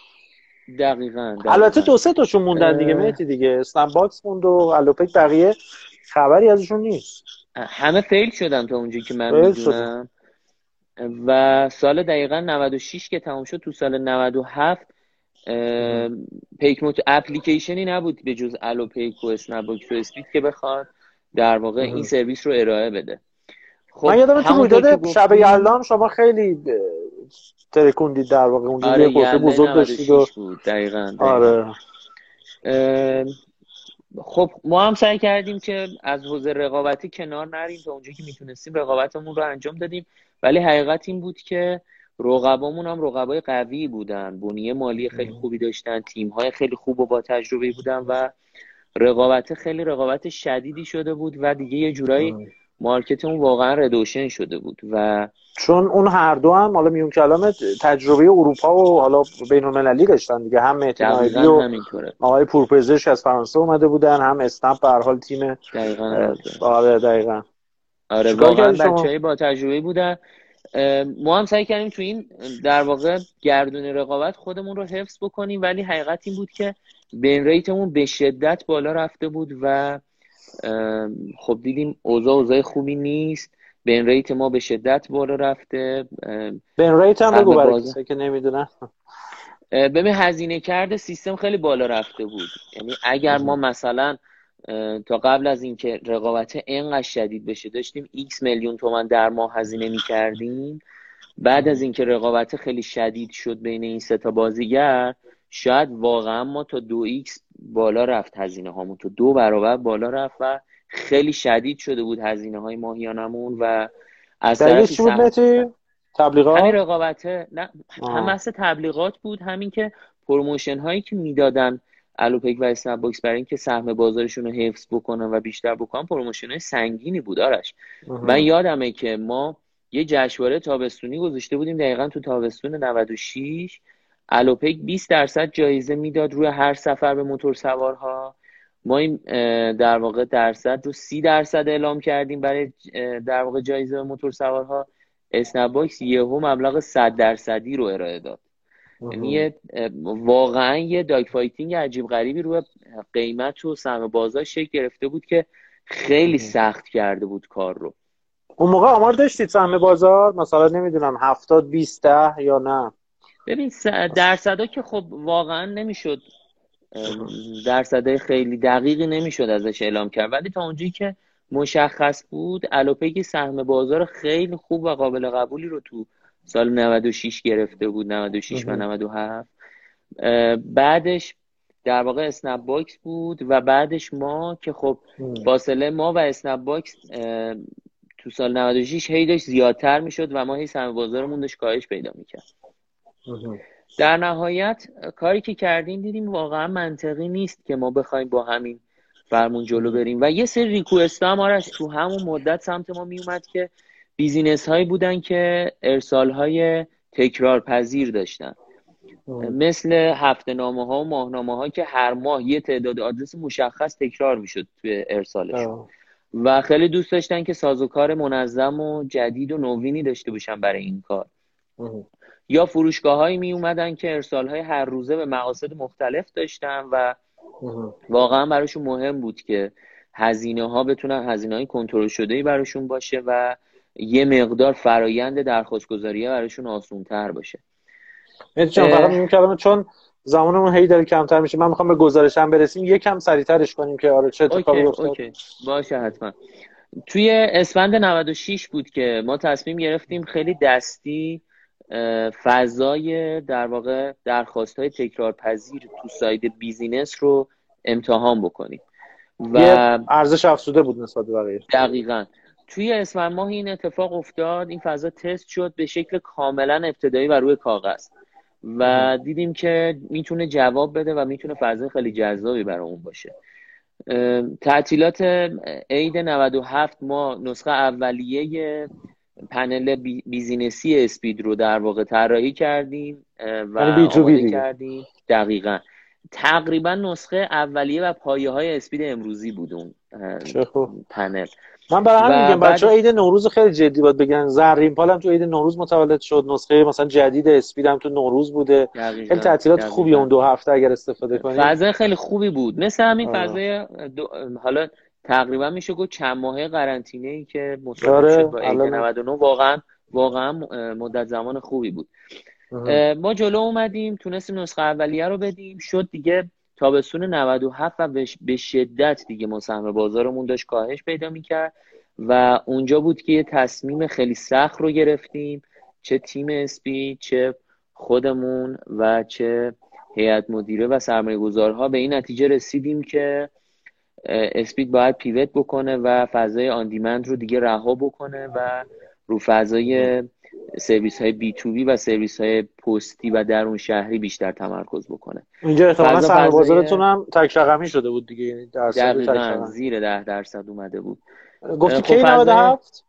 البته دقیقاً 2-3 تاشون موندن دیگه مهدی دیگه. اسنپ باکس موند و الوپیک، بقیه خبری ازشون نیست. همه فیل شدن تا اونجایی که من فیل شدن. میدونم و سال دقیقاً 96 که تموم شد، تو سال 97 پیک موتو اپلیکیشنی نبود به جز الوپیک و اسنپ باکس و اسپید که بخواد در واقع این سرویس رو ارائه بده. من خب یادم تو همونطور که رویداد شب گفتی یلدا شما خیلی ترکوندید در واقع اونجا، یه آره قطعه یلده بزرگ داشتید و 96 بود دقیقاً. آره. خب ما هم سعی کردیم که از حوزه رقابتی کنار نریم، تا اونجایی که میتونستیم رقابتمون رو انجام دادیم، ولی حقیقت این بود که رقبامون هم رقبای قوی بودن، بنیه مالی خیلی خوبی داشتن، تیم‌های خیلی خوب و با تجربه بودن و رقابت خیلی رقابت شدیدی شده بود و دیگه یه جورایی مارکتمون واقعا ردوشن شده بود و چون اون هر دو هم حالا میون کلام تجربه اروپا و حالا بین المللی داشتن دیگه. هم مهدی دقیقا نایبی و همینطوره. آقای پورپزشک از فرانسه اومده بودن، هم اسنپ به هر حال تیم. دقیقا راجع آره دقیقاً. آره چیکار واقعا کردی شما؟ بچه‌ای با تجربه بودن. ما هم سعی کردیم تو این در واقع گردون رقابت خودمون رو حفظ بکنیم، ولی حقیقت این بود که بین ریتمون به شدت بالا رفته بود و خب دیدیم اوضاع خوبی نیست. بین ریت ما به شدت بالا رفته. بن ریت هم بگو سهم برای بازار کسایی که نمیدونن. ببین هزینه کرده سیستم خیلی بالا رفته بود. یعنی اگر ما مثلا تا قبل از اینکه رقابت اینقدر شدید بشه داشتیم x میلیون تومان در ماه هزینه می‌کردیم، بعد از اینکه رقابت خیلی شدید شد بین این سه تا بازیگر، شاید واقعا ما تا 2x بالا رفت هزینه هامون، تا 2 برابر بالا رفت و خیلی شدید شده بود هزینه های ماهیانمون و از دلیلش طرفی چی بود مهدی؟ تبلیغات؟ رقابت نه، هم بحث تبلیغات بود، همین که پروموشن هایی که میدادن الوپک و اسنپ باکس برای اینکه سهم بازارشون رو حفظ بکنن و بیشتر بکنن، پروموشن های سنگینی بود آرش. من یادمه که ما یه جشنواره تابستونی گذاشته بودیم دقیقاً تو تابستون 96. الوپک 20% جایزه میداد روی هر سفر به موتورسوارها. ما این در واقع درصد رو 30% اعلام کردیم برای در واقع جایزه به موتورسوارها. اسنپ باکس یهو مبلغ 100% رو ارائه داد. یعنی واقعا یه داگ فایتینگ عجیب غریبی روی قیمت و سهم بازار شکل گرفته بود که خیلی سخت کرده بود کار رو. اون موقع آمار داشتید سهم بازار مثلا نمیدونم 70-20 یا نه؟ ببین درصدا که خب واقعا نمیشد، درصدای خیلی دقیقی نمیشد ازش اعلام کرد، ولی تا اونجایی که مشخص بود الوپک سهم بازار خیلی خوب و قابل قبولی رو تو سال 96 گرفته بود، 96 و 97. بعدش در واقع اسنپ باکس بود و بعدش ما که خب فاصله ما و اسنپ باکس تو سال 96 هی داشت زیادتر میشد و ما هی سهم بازارمون داشت کاهش پیدا میکرد. در نهایت کاری که کردیم دیدیم واقعا منطقی نیست که ما بخوایم با همین فرمون جلو بریم و یه سری ریکوست هم آرش تو همون مدت سمت ما میومد که بیزینس هایی بودن که ارسال های تکرار پذیر داشتن، مثل هفته نامه ها و ماهنامه ها که هر ماه یه تعداد آدرس مشخص تکرار میشد توی ارسالشون و خیلی دوست داشتن که سازوکار منظم و جدید و نوینی داشته باشن برای این کار. یا فروشگاه هایی می اومدن که ارسال های هر روزه به مقاصد مختلف داشتن و واقعا براشون مهم بود که هزینه ها بتونن هزینه های کنترل شده‌ای براشون باشه و یه مقدار فرایند درخواست گذاری براشون آسان تر باشه. فقط میگم کلمه چون زمانمون هی داره کمتر میشه، من میخوام به گزارشم برسیم یکم سریعترش کنیم که آره چه اتفاقی افتاد. اوکی. باشه حتما. توی اسفند 96 بود که ما تصمیم گرفتیم خیلی دستی فضای در واقع درخواست‌های تکرارپذیر تو ساید بیزینس رو امتحان بکنیم و ارزش افزوده بود نسبت به بقیه. دقیقاً توی اسفند ماه این اتفاق افتاد، این فضا تست شد به شکل کاملا ابتدایی و روی کاغذ و دیدیم که میتونه جواب بده و میتونه فضا خیلی جذابی برای اون باشه. تعطیلات عید 97 ما نسخه اولیه پنل بیزینسی اسپید رو در واقع طراحی کردیم و آماده کردیم. دقیقاً تقریبا نسخه اولیه و پایه های اسپید امروزی بود اون پنل. من برای همین میگم بچه‌ها عید نوروز خیلی جدی باید بگن. زرین پال هم تو عید نوروز متولد شد، نسخه مثلا جدید اسپید هم تو نوروز بوده. خیلی تعطیلات خوبیه اون 2 هفته اگر استفاده کنیم. فضای خیلی خوبی بود، مثل همین فضای حالا تقریبا میشه گفت چند ماهه قرنطینه‌ای که مصادف شد با عید 99 واقعا مدت زمان خوبی بود. ما جلو اومدیم تونستیم نسخه اولیه رو بدیم، شد دیگه تابستون 97 و به شدت دیگه ما سهم بازارمون داشت کاهش پیدا میکرد و اونجا بود که یه تصمیم خیلی سخت رو گرفتیم، چه تیم اسپید چه خودمون و چه هیئت مدیره و سرمایه‌گذارها به این نتیجه رسیدیم که اسپید باید پیوت بکنه و فضای آن دیمند رو دیگه رها بکنه و رو فضای سرویس های بی تو بی و سرویس های پستی و درون شهری بیشتر تمرکز بکنه. اینجا احتمالاً سهم بازارتون هم تک رقمی شده بود دیگه، یعنی درصد تک رقمی زیر 10% اومده بود. گفتی کی 97؟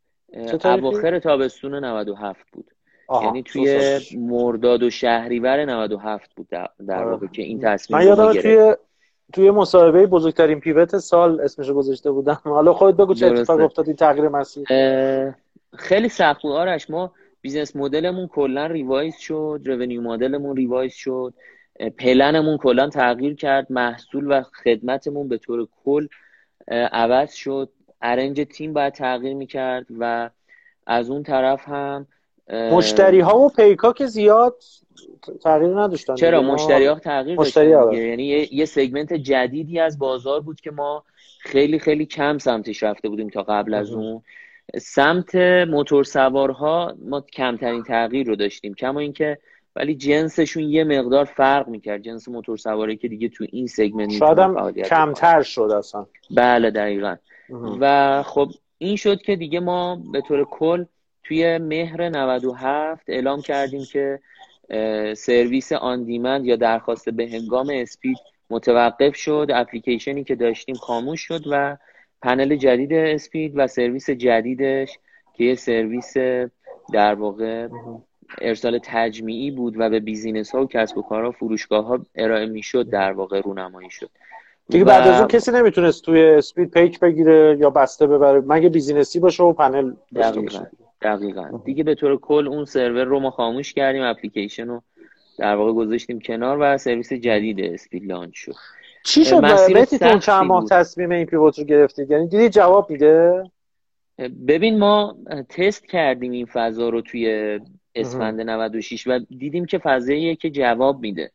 اواخر تابستون 97 بود. یعنی توی مرداد و شهریور 97 بود در واقع که این تصمیم رو گرفت. توی مصاحبه بزرگترین پیوت سال اسمشو گذاشته بودم. حالا خودت بگو چه اتفاقی افتاد این تغییر مسیر. خیلی سخت بود آرش. ما بیزنس مدلمون کلا ریوایز شد، رونیو مدلمون ریوایز شد، پلنمون کلا تغییر کرد، محصول و خدمتمون به طور کل عوض شد، ارنج تیم باید تغییر میکرد و از اون طرف هم مشتری ها و پیکا که زیاد تغییر نداشتن. چرا مشتری ها تغییر داشتن؟ یعنی یه سگمنت جدیدی از بازار بود که ما خیلی خیلی کم سمتش رفته بودیم تا قبل از اون. سمت موتورسوارها ما کمترین تغییر رو داشتیم، کما اینکه ولی جنسشون یه مقدار فرق میکرد. جنس موتورسواری که دیگه تو این سگمنت شاید هم کمتر شد اصلا. بله دقیقاً. و خب این شد که دیگه ما به طور کل توی مهر 97 اعلام کردیم که سرویس آن دیمند یا درخواست به هنگام اسپید متوقف شد، اپلیکیشنی که داشتیم خاموش شد و پنل جدید اسپید و سرویس جدیدش که یه سرویس در واقع ارسال تجمیعی بود و به بیزینس ها و کسب و کارها، فروشگاه ها ارائه میشد، در واقع رونمایی شد دیگه. بعد از اون کسی نمیتونست توی اسپید پیک بگیره یا بسته ببره مگه بیزینسی باشه و پنل داشته باشه. دقیقاً. دیگه به طور کل اون سرور رو ما خاموش کردیم، اپلیکیشن رو در واقع گذاشتیم کنار و سرویس جدید اسپید لانچ شد. چی شد مهدی تو چند ماه تصمیم این پیوت رو گرفتید؟ یعنی دیدی جواب میده؟ ببین ما تست کردیم این فضا رو اسفند 96 و دیدیم که فضاییه که جواب میده.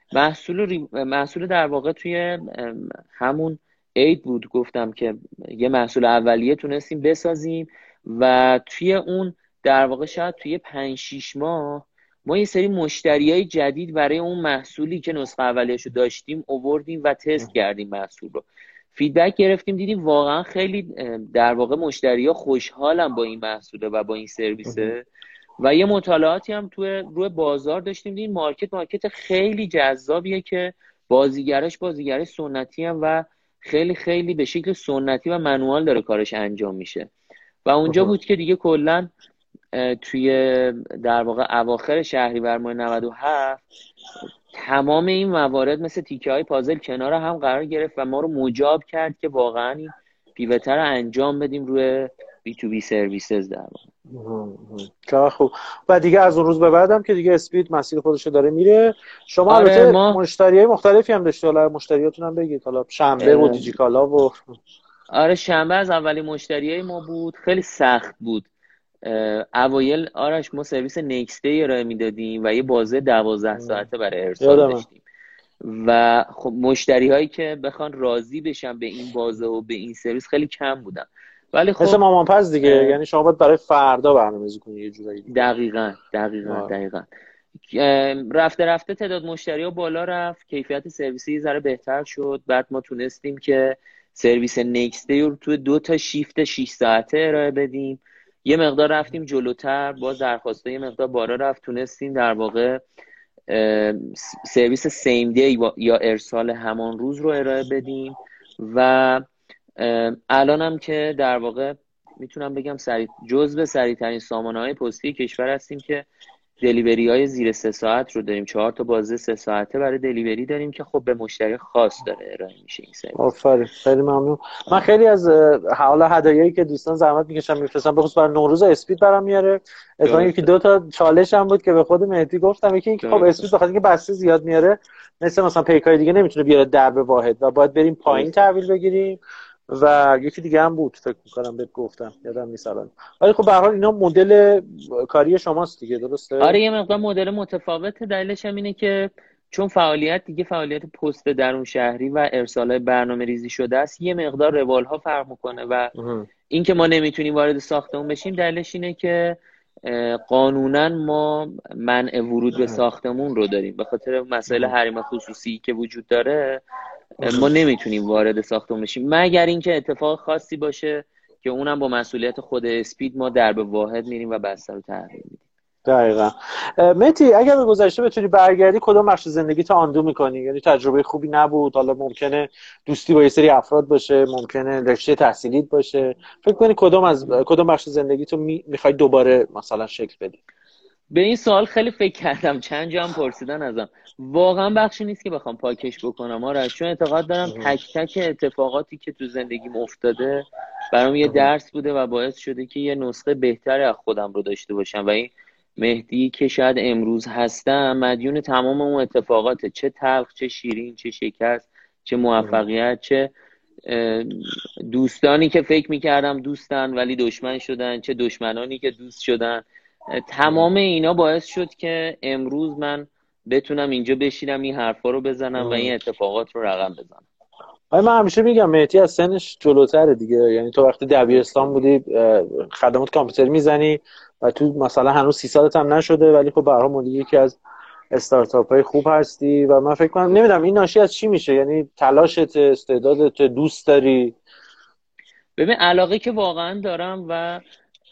محصول در واقع توی همون عید بود، گفتم که یه محصول اولیه تونستیم بسازیم و توی اون در واقع شاید توی 5-6 ماه ما یه سری مشتریای جدید برای اون محصولی که نسخه اولیه‌شو داشتیم آوردیم و تست کردیم محصول رو، فیدبک گرفتیم، دیدیم واقعا خیلی در واقع مشتریا خوشحالن با این محصوله و با این سرویسه و یه مطالعاتی هم روی بازار داشتیم، دیدیم مارکت خیلی جذابیه که بازیگرش سنتی هم و خیلی خیلی به شکل سنتی و منوال داره کارش انجام میشه و اونجا بود که دیگه کلا توی در واقع اواخر شهریور ماه 97 تمام این موارد مثل تیکه های پازل کنار هم قرار گرفت و ما رو مجاب کرد که واقعا این پیوتر رو انجام بدیم روی بی تو بی سرویسز در واقع. خوب. و دیگه از اون روز به بعدم که دیگه اسپید مسیر خودشو داره میره. شما البته مشتریای مختلفی هم داشته، حالا مشتریاتون هم بگید، حالا شنبه و دیجیکالا و شنبه از اولی مشتریای ما بود، خیلی سخت بود. اوایل آرش ما سرویس نکست دی ارائه میدادیم و یه بازه 12 ساعته برای ارسال داشتیم و خب مشتری هایی که بخوان راضی بشن به این بازه و به این سرویس خیلی کم بودن، ولی خب مثل مامانپز دیگه، یعنی شما باید برای فردا برنامه‌ریزی کنی یه جورایی. دقیقاً. رفته تعداد مشتری ها بالا رفت، کیفیت سرویسی ذره بهتر شد، بعد ما تونستیم که سرویس نکست دی رو توی 2 تا شیفت 6 ساعته ارائه بدیم. یه مقدار رفتیم جلوتر، باز درخواسته یه مقدار بالا رفت، تونستیم در واقع سرویس سیم دی یا ارسال همان روز رو ارائه بدیم و الان هم که در واقع میتونم بگم جزو سریع‌ترین سامانه‌های پستی کشور هستیم که دلیوری های زیر 3 ساعت رو داریم. 4 تا بازه 3 ساعته برای دلیوری داریم که خب به مشتری خاص داره ارائه میشه این سرویس. آفرین، خیلی ممنون. من خیلی از حالا هدایایی که دوستان زحمت میکشن میفرستن، بخصوص برای نوروز اسپید برام میاره. اتفاقا یکی 2 تا چالش هم بود که به خود مهدی گفتم، یکی اینکه خب اسپید بخاطر اینکه بسته زیاد میاره مثلا پیکای دیگه نمیتونه بیاره درب واحد و باید بریم پایین تحویل بگیریم و یکی دیگه هم بود فکر می‌کنم بهت گفتم، یادم نیست الان. ولی خب به هر حال اینا مدل کاری شماست دیگه، درسته؟ آره یه مقدار مدل متفاوته. دلیلش هم اینه که چون فعالیت پست درون شهری و ارسال برنامه‌ریزی شده است، یه مقدار روال‌ها فرق می‌کنه و این که ما نمیتونیم وارد ساختمون بشیم دلیلش اینه که قانونا ما منع ورود به ساختمون رو داریم، به خاطر مسائل حریم خصوصی که وجود داره ما نمیتونیم وارد ساختمون بشیم مگر اینکه اتفاق خاصی باشه که اونم با مسئولیت خود اسپید ما درب واحد میریم و بسته رو تحویل میدیم. دقیقاً. مهدی اگر به گذشته بتونی برگردی کدوم بخش زندگیت آندو میکنی؟ یعنی تجربه خوبی نبود، حالا ممکنه دوستی با یه سری افراد باشه، ممکنه رشته تحصیلیت باشه، فکر کنی کدوم بخش زندگیتو میخوای دوباره مثلا شکل بدی؟ به این سوال خیلی فکر کردم، چند جا هم پرسیدن ازم. واقعا بخشی نیست که بخوام پاکش بکنم آرش، چون اعتقاد دارم تک تک اتفاقاتی که تو زندگیم افتاده برام یه درس بوده و باعث شده که یه نسخه بهتری از خودم رو داشته باشم و این مهدی که شاید امروز هستم مدیون تمام اون اتفاقاته، چه تلخ، چه شیرین، چه شکست، چه موفقیت، چه دوستانی که فکر میکردم دوستن ولی دشمن شدن، چه دشمنانی که دوست شدن. تمام اینا باعث شد که امروز من بتونم اینجا بشینم این حرفا رو بزنم و این اتفاقات رو رقم بزنم. من همیشه میگم مهدی از سنش جلوتره دیگه، یعنی تو وقتی دبیرستان بودی خدمات کامپیوتر میزنی و تو مثلا هنوز 30 سالت هم نشده، ولی خب به هر حال یکی از استارتاپ های خوب هستی و من فکر کنم نمیدونم این ناشی از چی میشه، یعنی تلاشت، استعدادت، دوست داری؟ ببین علاقه که واقعا دارم و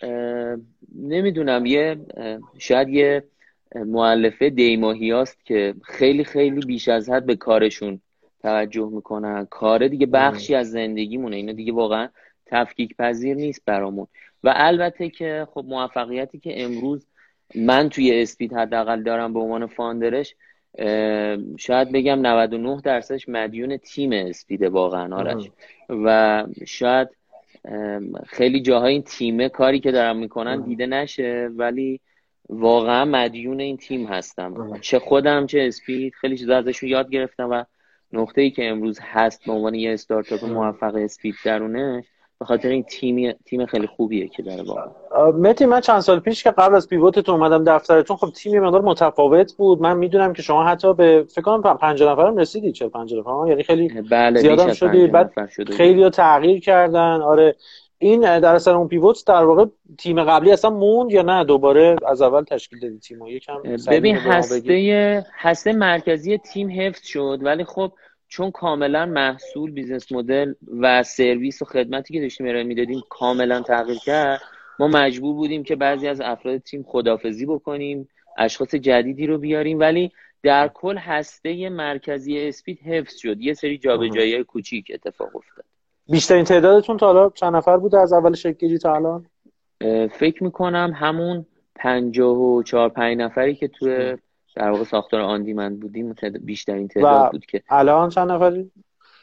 نمیدونم شاید یه مؤلفه دیماهی هست که خیلی خیلی بیش از حد به کارشون توجه میکنن. کار دیگه بخشی از زندگیمونه، اینا دیگه واقعا تفکیک پذیر نیست برامون. و البته که خب موفقیتی که امروز من توی اسپید حداقل دارم به عنوان فاندرش، شاید بگم 99% مدیون تیم اسپیده واقعا آرش. و شاید خیلی جاهای این تیمه کاری که دارن میکنن دیده نشه، ولی واقعا مدیون این تیم هستم. چه خودم چه اسپید خیلی چیزا ازشون یاد گرفتم و نقطه‌ای که امروز هست به عنوان یه استارتاپ موفق اسپید درونه به خاطر این تیم خیلی خوبیه که داره واقعا. متی، من چند سال پیش که قبل از پیوتتون اومدم دفترتون، خب تیم یه مقدار متفاوت بود. من میدونم که شما حتی به فکر کنم 50 نفرم رسیدید. 40-50 نفر، یعنی خیلی بله زیادم شدید. بعد خیلی تغییر کردن. آره، این در اثر اون پیوت در واقع تیم قبلی اصلا موند یا نه دوباره از اول تشکیل دادی تیمو؟ یکم ببین هسته مرکزی تیم حفظ شد، ولی خب چون کاملا محصول، بیزنس مدل و سرویس و خدمتی که داشتیم ارائه میدادیم کاملا تغییر کرد، ما مجبور بودیم که بعضی از افراد تیم خداحافظی بکنیم، اشخاص جدیدی رو بیاریم، ولی در کل هسته مرکزی اسپید حفظ شد. یه سری جابجایی‌های کوچیک اتفاق افتاد. بیشترین تعدادتون تا حالا چند نفر بوده از اول شکل تا الان؟ فکر میکنم همون 54-5 نفری که تو در واقع ساختار آندیمند بودیم بیشترین تعداد بود. که الان چند نفری؟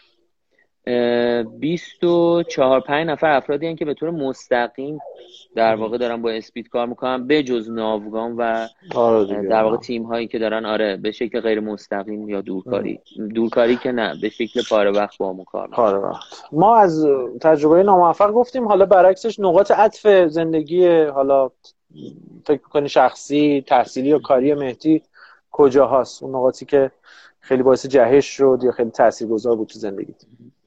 24-5 نفر افرادی هستند که به طور مستقیم در واقع دارن با اسپید کار میکنن، به جز ناوگان و در واقع تیم هایی که دارن به شکل غیر مستقیم یا دورکاری که نه، به شکل پاره وقت با همون کار میکنن. ما از تجربه ناموفق گفتیم، حالا برعکسش نقاط عطف زندگی، حالا فکر میکنی شخصی، تحصیلی یا کاری مهدی کجا هست؟ اون نقاطی که خیلی باعث جهش شد یا خیلی تاثیرگذار بود تو زندگیت؟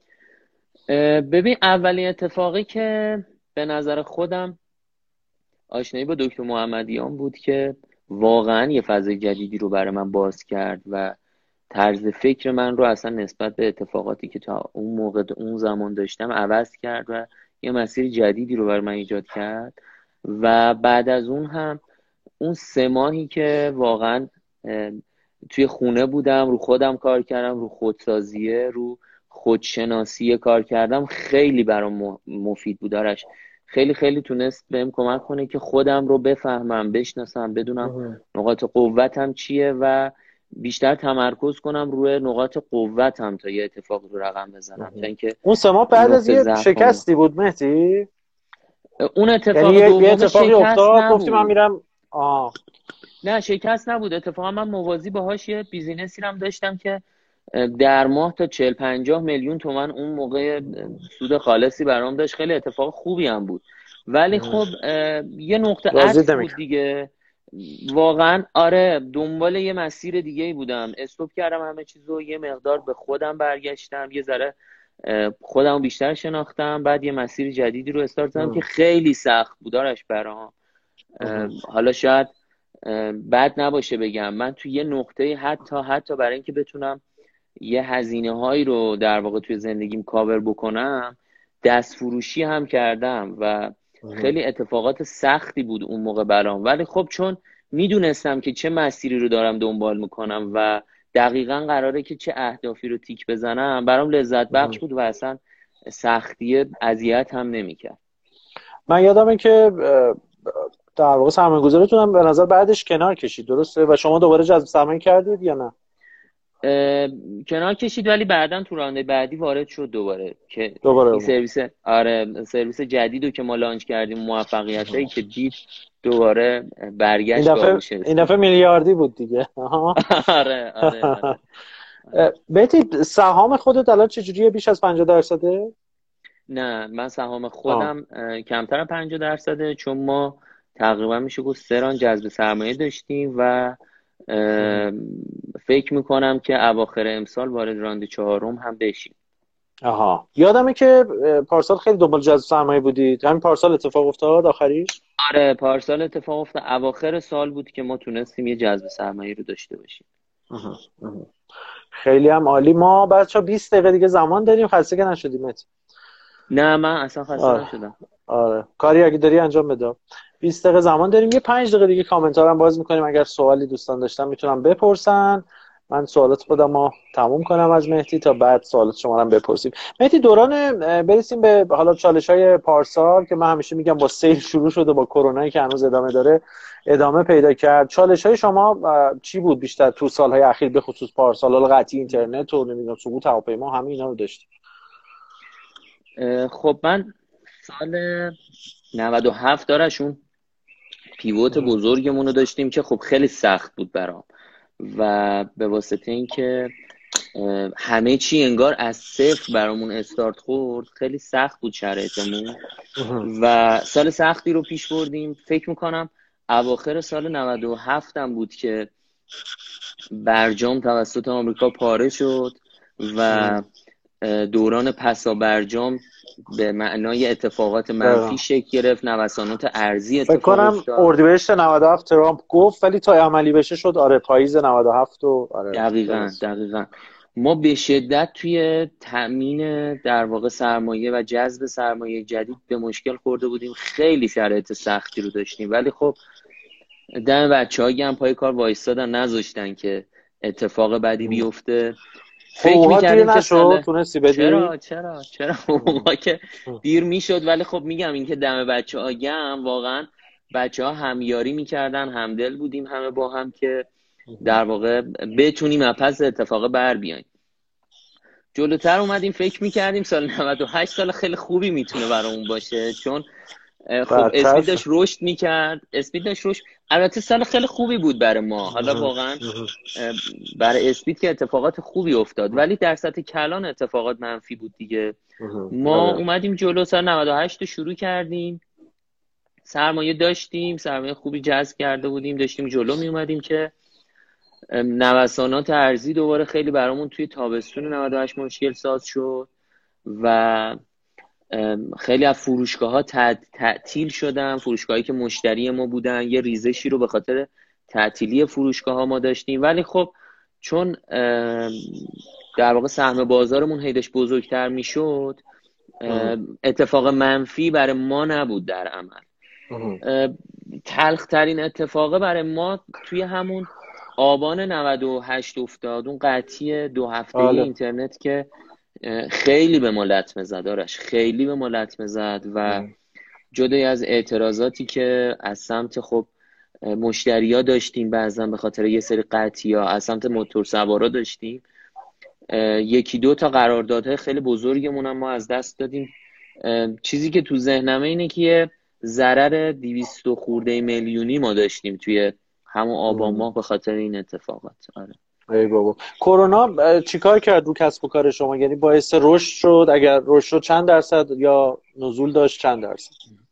ببین، اولین اتفاقی که به نظر خودم آشنایی با دکتر محمدیان بود که واقعا یه فضای جدیدی رو برای من باز کرد و طرز فکر من رو اصلا نسبت به اتفاقاتی که تا اون موقع اون زمان داشتم عوض کرد و یه مسیر جدیدی رو برای من ایجاد کرد. و بعد از اون هم اون 3 ماهی که واقعا توی خونه بودم، رو خودم کار کردم، رو خودسازیه، رو خودشناسی کار کردم، خیلی برام مفید بود آرش. خیلی خیلی تونست بهم کمک کنه که خودم رو بفهمم، بشناسم، بدونم نقاط قوتم چیه و بیشتر تمرکز کنم روی نقاط قوتم تا یه اتفاق رو رقم بزنم. تا اینکه اون 3 ماه بعد از یه شکستی بود مهدی؟ اون اتفاق یعنی دوم اتفاقی افتاد گفتی من میرم نه شکست نبود. اتفاقا من موازی باهاش یه بیزینسی هم داشتم که در ماه تا 40-50 میلیون تومان اون موقع سود خالصی برام داشت. خیلی اتفاق خوبی هم بود، ولی خب یه نقطه عطف بود دیگه. واقعا آره، دنبال یه مسیر دیگه ای بودم. استوب کردم همه چیزو، یه مقدار به خودم برگشتم، یه ذره خودم بیشتر شناختم، بعد یه مسیر جدیدی رو استارت زدم که خیلی سخت بود آرش برام. حالا شاید بد نباشه بگم من توی یه نقطه حتی برای اینکه بتونم یه هزینه هایی رو در واقع توی زندگیم کاور بکنم، دست فروشی هم کردم و خیلی اتفاقات سختی بود اون موقع برام. ولی خب چون میدونستم که چه مسیری رو دارم دنبال میکنم و دقیقاً قراره که چه اهدافی رو تیک بزنم، برام لذت بخش بود و اصلا سختیه اذیت هم نمیکرد. من یادمه که در واقع سرمایه‌گذارتون به نظر بعدش کنار کشید، درسته؟ و شما دوباره جذب سرمایه کردید یا نه؟ کنار کشید، ولی بعداً تو رانده بعدی وارد شد دوباره که این سرویس جدیدو که ما لانچ کردیم، موفقیتایی که دید دوباره برگشت. این دفعه میلیاردی بود دیگه. آره. بهتی سهام خودت الان چجوریه؟ بیش از 50%؟ نه، من سهام خودم کمتر از 50%، چون ما تقریبا میشه گفت 3 ران جذب سرمایه داشتیم و فکر میکنم که اواخر امسال وارد راند 4 هم بشیم. یادمه که پارسال خیلی دنبال جذب سرمایه بودید. همین پارسال اتفاق افتاد آخریش؟ آره، پارسال اتفاق افتاد. اواخر سال بود که ما تونستیم یه جذب سرمایه رو داشته باشیم. خیلی هم عالی. ما بچه‌ها 20 دقیقه دیگه زمان داریم، خسته که نشدیم. نه من اصلا خسته آره. نشدم. آره کاری اگه داری انجام بده. 20 دقیقه زمان داریم، یه 5 دقیقه دیگه کامنت ها رو باز میکنیم، اگر سوالی دوستان داشتن میتونم بپرسن. من سوالات خودم رو تموم کنم از مهدی تا بعد سوالات شما رو هم بپرسیم. مهدی دوران برسیم به حالا چالش های پارسال که من همیشه میگم با سیل شروع شده، با کرونایی که هنوز ادامه داره ادامه پیدا کرد. چالش های شما چی بود بیشتر تو سالهای اخیر، به خصوص پارسال؟ حالا قطعی اینترنت و نمیدونم سقوط هواپیما همین اینا رو داشتیم. خب من سال 97 دارشون پیوت بزرگمون رو داشتیم که خب خیلی سخت بود برام و به واسطه اینکه همه چی انگار از صفر برامون استارت خورد، خیلی سخت بود شرایطمون و سال سختی رو پیش بردیم. فکر میکنم اواخر سال 97 هم بود که برجام توسط آمریکا پاره شد و دوران پسا برجام به معنای اتفاقات منفی شکل گرفت، نوسانات ارزی اتفاق افتاد. فکر کنم اردیبهشت 97 ترامپ گفت ولی تا عملی بشه شد آره پاییز 97 و آره دقیقاً ما به شدت توی تأمین در واقع سرمایه و جذب سرمایه جدید به مشکل خورده بودیم، خیلی شرایط سختی رو داشتیم، ولی خب دم بچه‌ها گم پای کار وایستادن، نذاشتن که اتفاق بدی بیفته. فکر می‌کردیم که سال تونستی بدی. چرا موقع که دیر میشد، ولی خب میگم این که دم بچه‌ها گم، واقعا بچه‌ها همیاری میکردن، همدل بودیم همه با هم که در واقع بتونیم از پس اتفاق بر بیایم. جلوتر اومدیم فکر میکردیم سال 98 سال خیلی خوبی میتونه برامون باشه، چون خب اسپید داشت رشد میکرد، البته سال خیلی خوبی بود برای ما، حالا واقعا برای اسپید که اتفاقات خوبی افتاد، ولی در سطح کلان اتفاقات منفی بود دیگه. ما اومدیم جلو سال 98 رو شروع کردیم، سرمایه داشتیم، سرمایه خوبی جذب کرده بودیم، داشتیم جلو می اومدیم که نوسانات ارزی دوباره خیلی برامون توی تابستون 98 مشکل ساز شد و خیلی از فروشگاه‌ها تعطیل شدن. فروشگاهایی که مشتری ما بودن یه ریزشی رو به خاطر تعطیلی فروشگاه‌ها ما داشتیم، ولی خب چون در واقع سهم بازارمون هیدش بزرگتر میشد، اتفاق منفی برای ما نبود در عمل. تلخ‌ترین اتفاق برای ما توی همون آبان 98 افتاد، اون قطعی 2 هفته‌ای اینترنت که خیلی به ما لطمه زد، خیلی به ما لطمه زد و جدای از اعتراضاتی که از سمت خب مشتریا داشتیم، بعضا به خاطر یه سری قطعی‌ها از سمت موتور سوارا داشتیم، یکی دو تا قراردادهای خیلی بزرگمون هم ما از دست دادیم. چیزی که تو ذهنمه اینه که ضرر 200 خورده میلیونی ما داشتیم توی همون آبان ماه به خاطر این اتفاقات. آره ای بابا. کرونا چیکار کرد رو کسب و کار شما؟ یعنی باعث رشد شد؟ اگر رشد شد چند درصد، یا نزول داشت چند درصد؟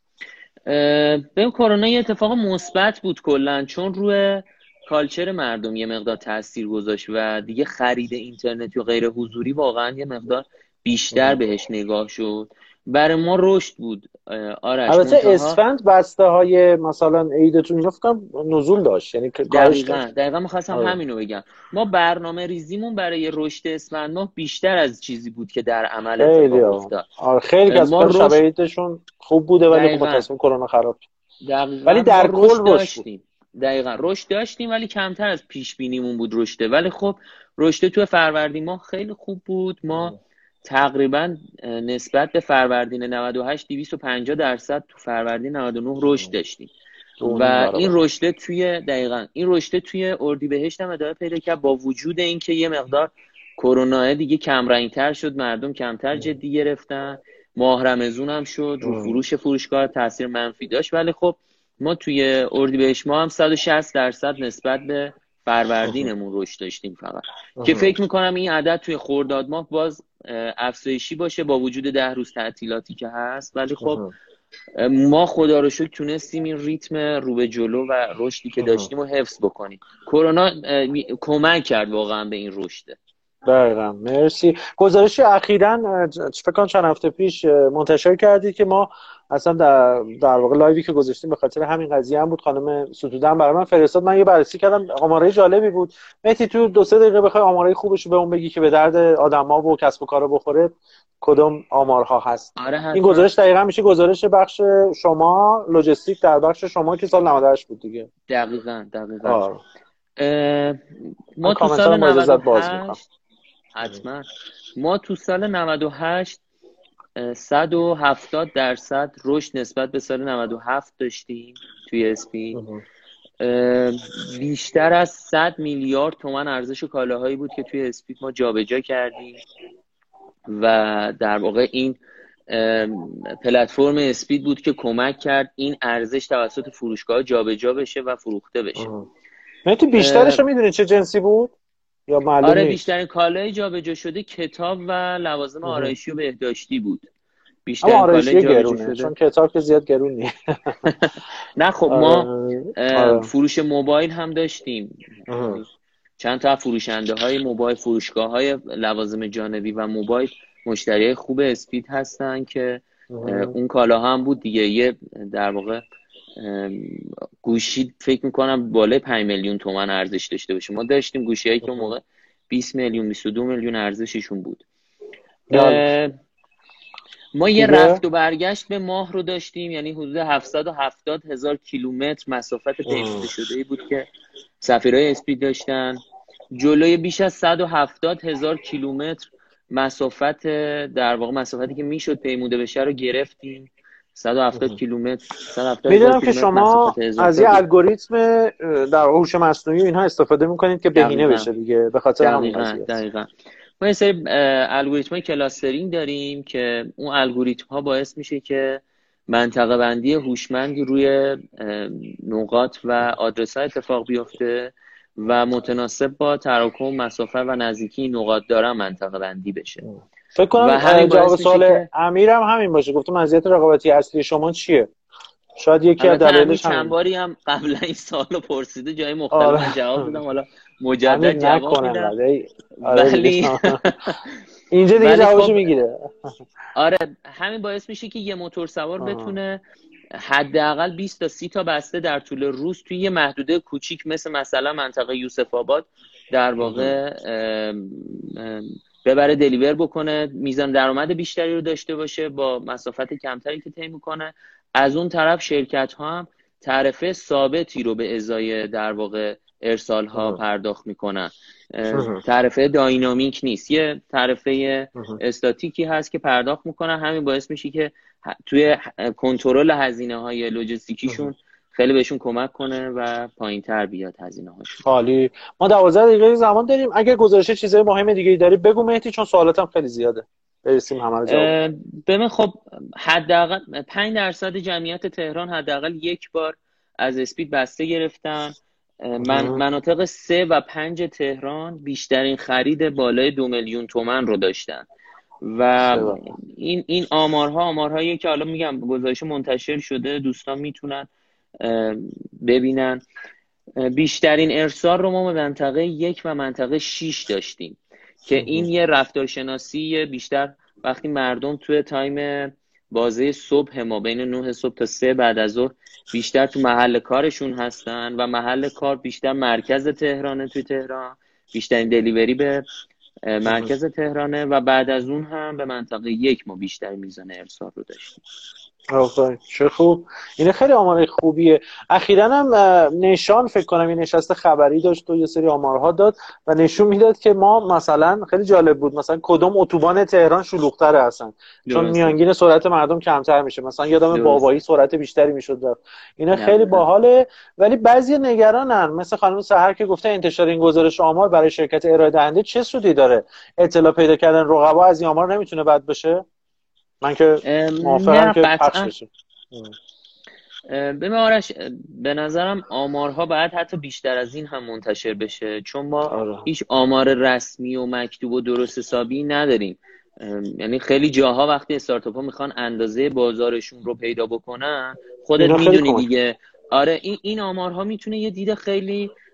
به کرونا یه اتفاق مثبت بود کلا، چون روی کالچر مردم یه مقدار تاثیر گذاشت و دیگه خرید اینترنتی و غیر حضوری واقعا یه مقدار بیشتر بهش نگاه شد. برای ما رشد بود. آرش البته اسفند بسته های مثلا عیدتون اینا فکر کنم نزول داشت، یعنی کاهش داشت. دقیقاً می‌خواستم همینو بگم. ما برنامه ریزیمون برای رشد اسفند ماه بیشتر از چیزی بود که در عمل اتفاق افتاد. خیلی کسب شب عیدشون خوب بوده ولی متأسفانه کرونا خراب کرد. ولی در کل رشد داشتیم. دقیقاً رشد داشتیم ولی کمتر از پیش بینیمون بود رشد، ولی خب رشد تو فروردین ماه خیلی خوب بود. ما تقریبا نسبت به فروردین 98 250% تو فروردین 99 رشد داشتیم و این رشد توی اردیبهشت هم ادامه پیدا کرد، با وجود اینکه یه مقدار کرونا دیگه کم رنگ‌تر شد، مردم کمتر جدی گرفتن، ماه رمضون هم شد، رو فروش فروشگاه تاثیر منفی داشت، ولی خب ما توی اردیبهشت ما هم 160% نسبت به فروردینمون رشد داشتیم فقط، که فکر میکنم این عدد توی خرداد ماه باز افزایشی باشه با وجود 10 روز تعطیلاتی که هست، ولی خب ما خدا رو شکر تونستیم این ریتم رو به جلو و رشدی که داشتیم رو حفظ بکنیم. کرونا کمک کرد واقعا به این رشد. دقیقا. مرسی. گزارشی اخیراً فکر کنم چند هفته پیش منتشر کردید که ما اصلا در واقع لایوی که گذاشتیم به خاطر همین قضیه هم بود. خانم ستوده هم برای من فرستاد، من یه بررسی کردم، آمارای جالبی بود. مهدی تو 2-3 دقیقه بخوای آمارای خوبش رو به اون بگی که به درد آدما و کسب و کارا بخوره، کدوم آمارها هست؟ آره این حتما. گزارش دقیقاً میشه گزارش بخش شما لوجستیک در بخش شما که سال 98 بود دیگه. دقیقاً. آره. من ما تو سال کامنتارم با اجازت باز میکنم. 98 حتما ما تو سال 98 170% رشد نسبت به سال 97 داشتیم توی اسپید. بیشتر از 100 میلیارد تومان ارزش کالاهایی بود که توی اسپید ما جابجا کردیم و در واقع این پلتفرم اسپید بود که کمک کرد این ارزش توسط فروشگاه جابجا بشه و فروخته بشه. تو بیشترش رو میدونی چه جنسی بود یا معلوم آره، نیست؟ بیشترین کالای جابجا شده کتاب و لوازم آرایشی و بهداشتی بود. اما بیشترین کالای آرایشی جابجا گرونه، شده. چون کتاب که زیاد گرون نیست. نه خب ما آره. فروش موبایل هم داشتیم. یعنی چند تا فروشنده های موبایل، فروشگاه های لوازم جانبی و موبایل مشتری خوب اسپید هستن که اون کالا هم بود دیگه. یه در واقع گوشی فکر میکنم بالای 5 میلیون تومان ارزش داشته باشه. ما داشتیم گوشی هایی که اون موقع 20 میلیون 22 میلیون ارزششون بود. ما یه رفت و برگشت به ماه رو داشتیم، یعنی حدود 770,000 کیلومتر مسافت پیموده شده بود که سفیرهای اسپید داشتن. جلوی بیش از 170,000 کیلومتر مسافت، در واقع مسافتی که میشد پیموده بشه رو گرفتیم. 170 کیلومتر، 170,000 میدونم که کیلومتر شما مسافت از یه اضافه بود. الگوریتم در هوش مصنوعی اینها استفاده میکنید که بهینه دقیقاً. بشه دیگه، به خاطر همین قضیه است. دقیقاً. ما یه سری الگوریتم‌های کلاسترینگ داریم که اون الگوریتم‌ها باعث میشه که منطقه بندی هوشمندی روی نقاط و آدرس‌ها اتفاق بیفته و متناسب با تراکم مسافت و نزدیکی نقاط دارن منطقه بندی بشه. فکر و کنم همین جواب باعث میشه سوال که امیرم همین باشه. گفتم مزیت رقابتی اصلی شما چیه؟ شاید یکی از البته امیر دلایلش چند همین. باری هم قبلا این سوالو پرسیده، جای مختلف آره. من جواب دادم، حالا امیر مجدد جواب نکن میدم. انقدر. آره دیگه. ولی اینجا دیگه ولی جوابشو خب میگیره. آره، همین باعث میشه که یه موتور سوار بتونه حداقل 20 تا 30 تا بسته در طول روز توی یه محدوده کوچیک مثلا منطقه یوسف آباد در واقع ببره دلیور بکنه، میزان درآمد بیشتری رو داشته باشه با مسافت کمتری که طی میکنه. از اون طرف شرکت ها هم تعرفه ثابتی رو به ازای در واقع ارسال ها پرداخت میکنن. تعرفه داینامیک نیست، یه تعرفه استاتیکی هست که پرداخت میکنن. همین باعث میشه که توی کنترل هزینه های لوجستیکیشون خیلی بهشون کمک کنه و پایین تر بیاد هزینه هاشون. خالی. ما 12 دقیقه زمان داریم. اگه گزارش چیزای مهم دیگه ای داری بگو مهدی، چون سوالاتم خیلی زیاده، برسیم همه رو جواب. ببین خب حداقل 5% جمعیت تهران حداقل یک بار از اسپید بسته گرفتن. مناطق 3 و 5 تهران بیشترین خرید بالای 2 میلیون تومان رو داشتن و این آمارهایی که حالا میگم گزارش منتشر شده، دوستان میتونن ببینن. بیشترین ارسال رو ما به منطقه 1 و منطقه 6 داشتیم که این یه رفتارشناسی بیشتر وقتی مردم توی تایم بازه صبح ما بین 9 صبح تا 3 بعد از ظهر بیشتر تو محل کارشون هستن و محل کار بیشتر مرکز تهرانه. توی تهران بیشترین دلیوری به مرکز تهرانه و بعد از اون هم به منطقه 1 ما بیشتر میزان ارسال رو داشتیم. چه خوب. این خیلی آمار خوبیه. اخیراً هم نشان فکر کنم یه نشست خبری داشت و یه سری آمارها داد و نشون میداد که ما مثلا خیلی جالب بود، مثلا کدوم اتوبان تهران شلوغ‌تره هستن، چون میانگین سرعت مردم کمتر میشه. مثلا یادم بابایی سرعت بیشتری میشد رفت. اینا خیلی باحاله. ولی بعضی نگرانن، مثل خانم سحر که گفته انتشار این گزارش آمار برای شرکت ارائه دهنده چه سودی داره؟ اطلاع پیدا کردن رقبا از این آمار نمیتونه بد باشه؟ من که موافقم که پخش بشه. ببین آرش، به نظرم آمارها باید حتی بیشتر از این هم منتشر بشه، چون ما هیچ آمار رسمی و مکتوب و درست حسابی نداریم. یعنی خیلی جاها وقتی استارتاپ ها میخوان اندازه بازارشون رو پیدا بکنن، خودت میدونی دیگه. آره این آمارها میتونه یه دید خیلی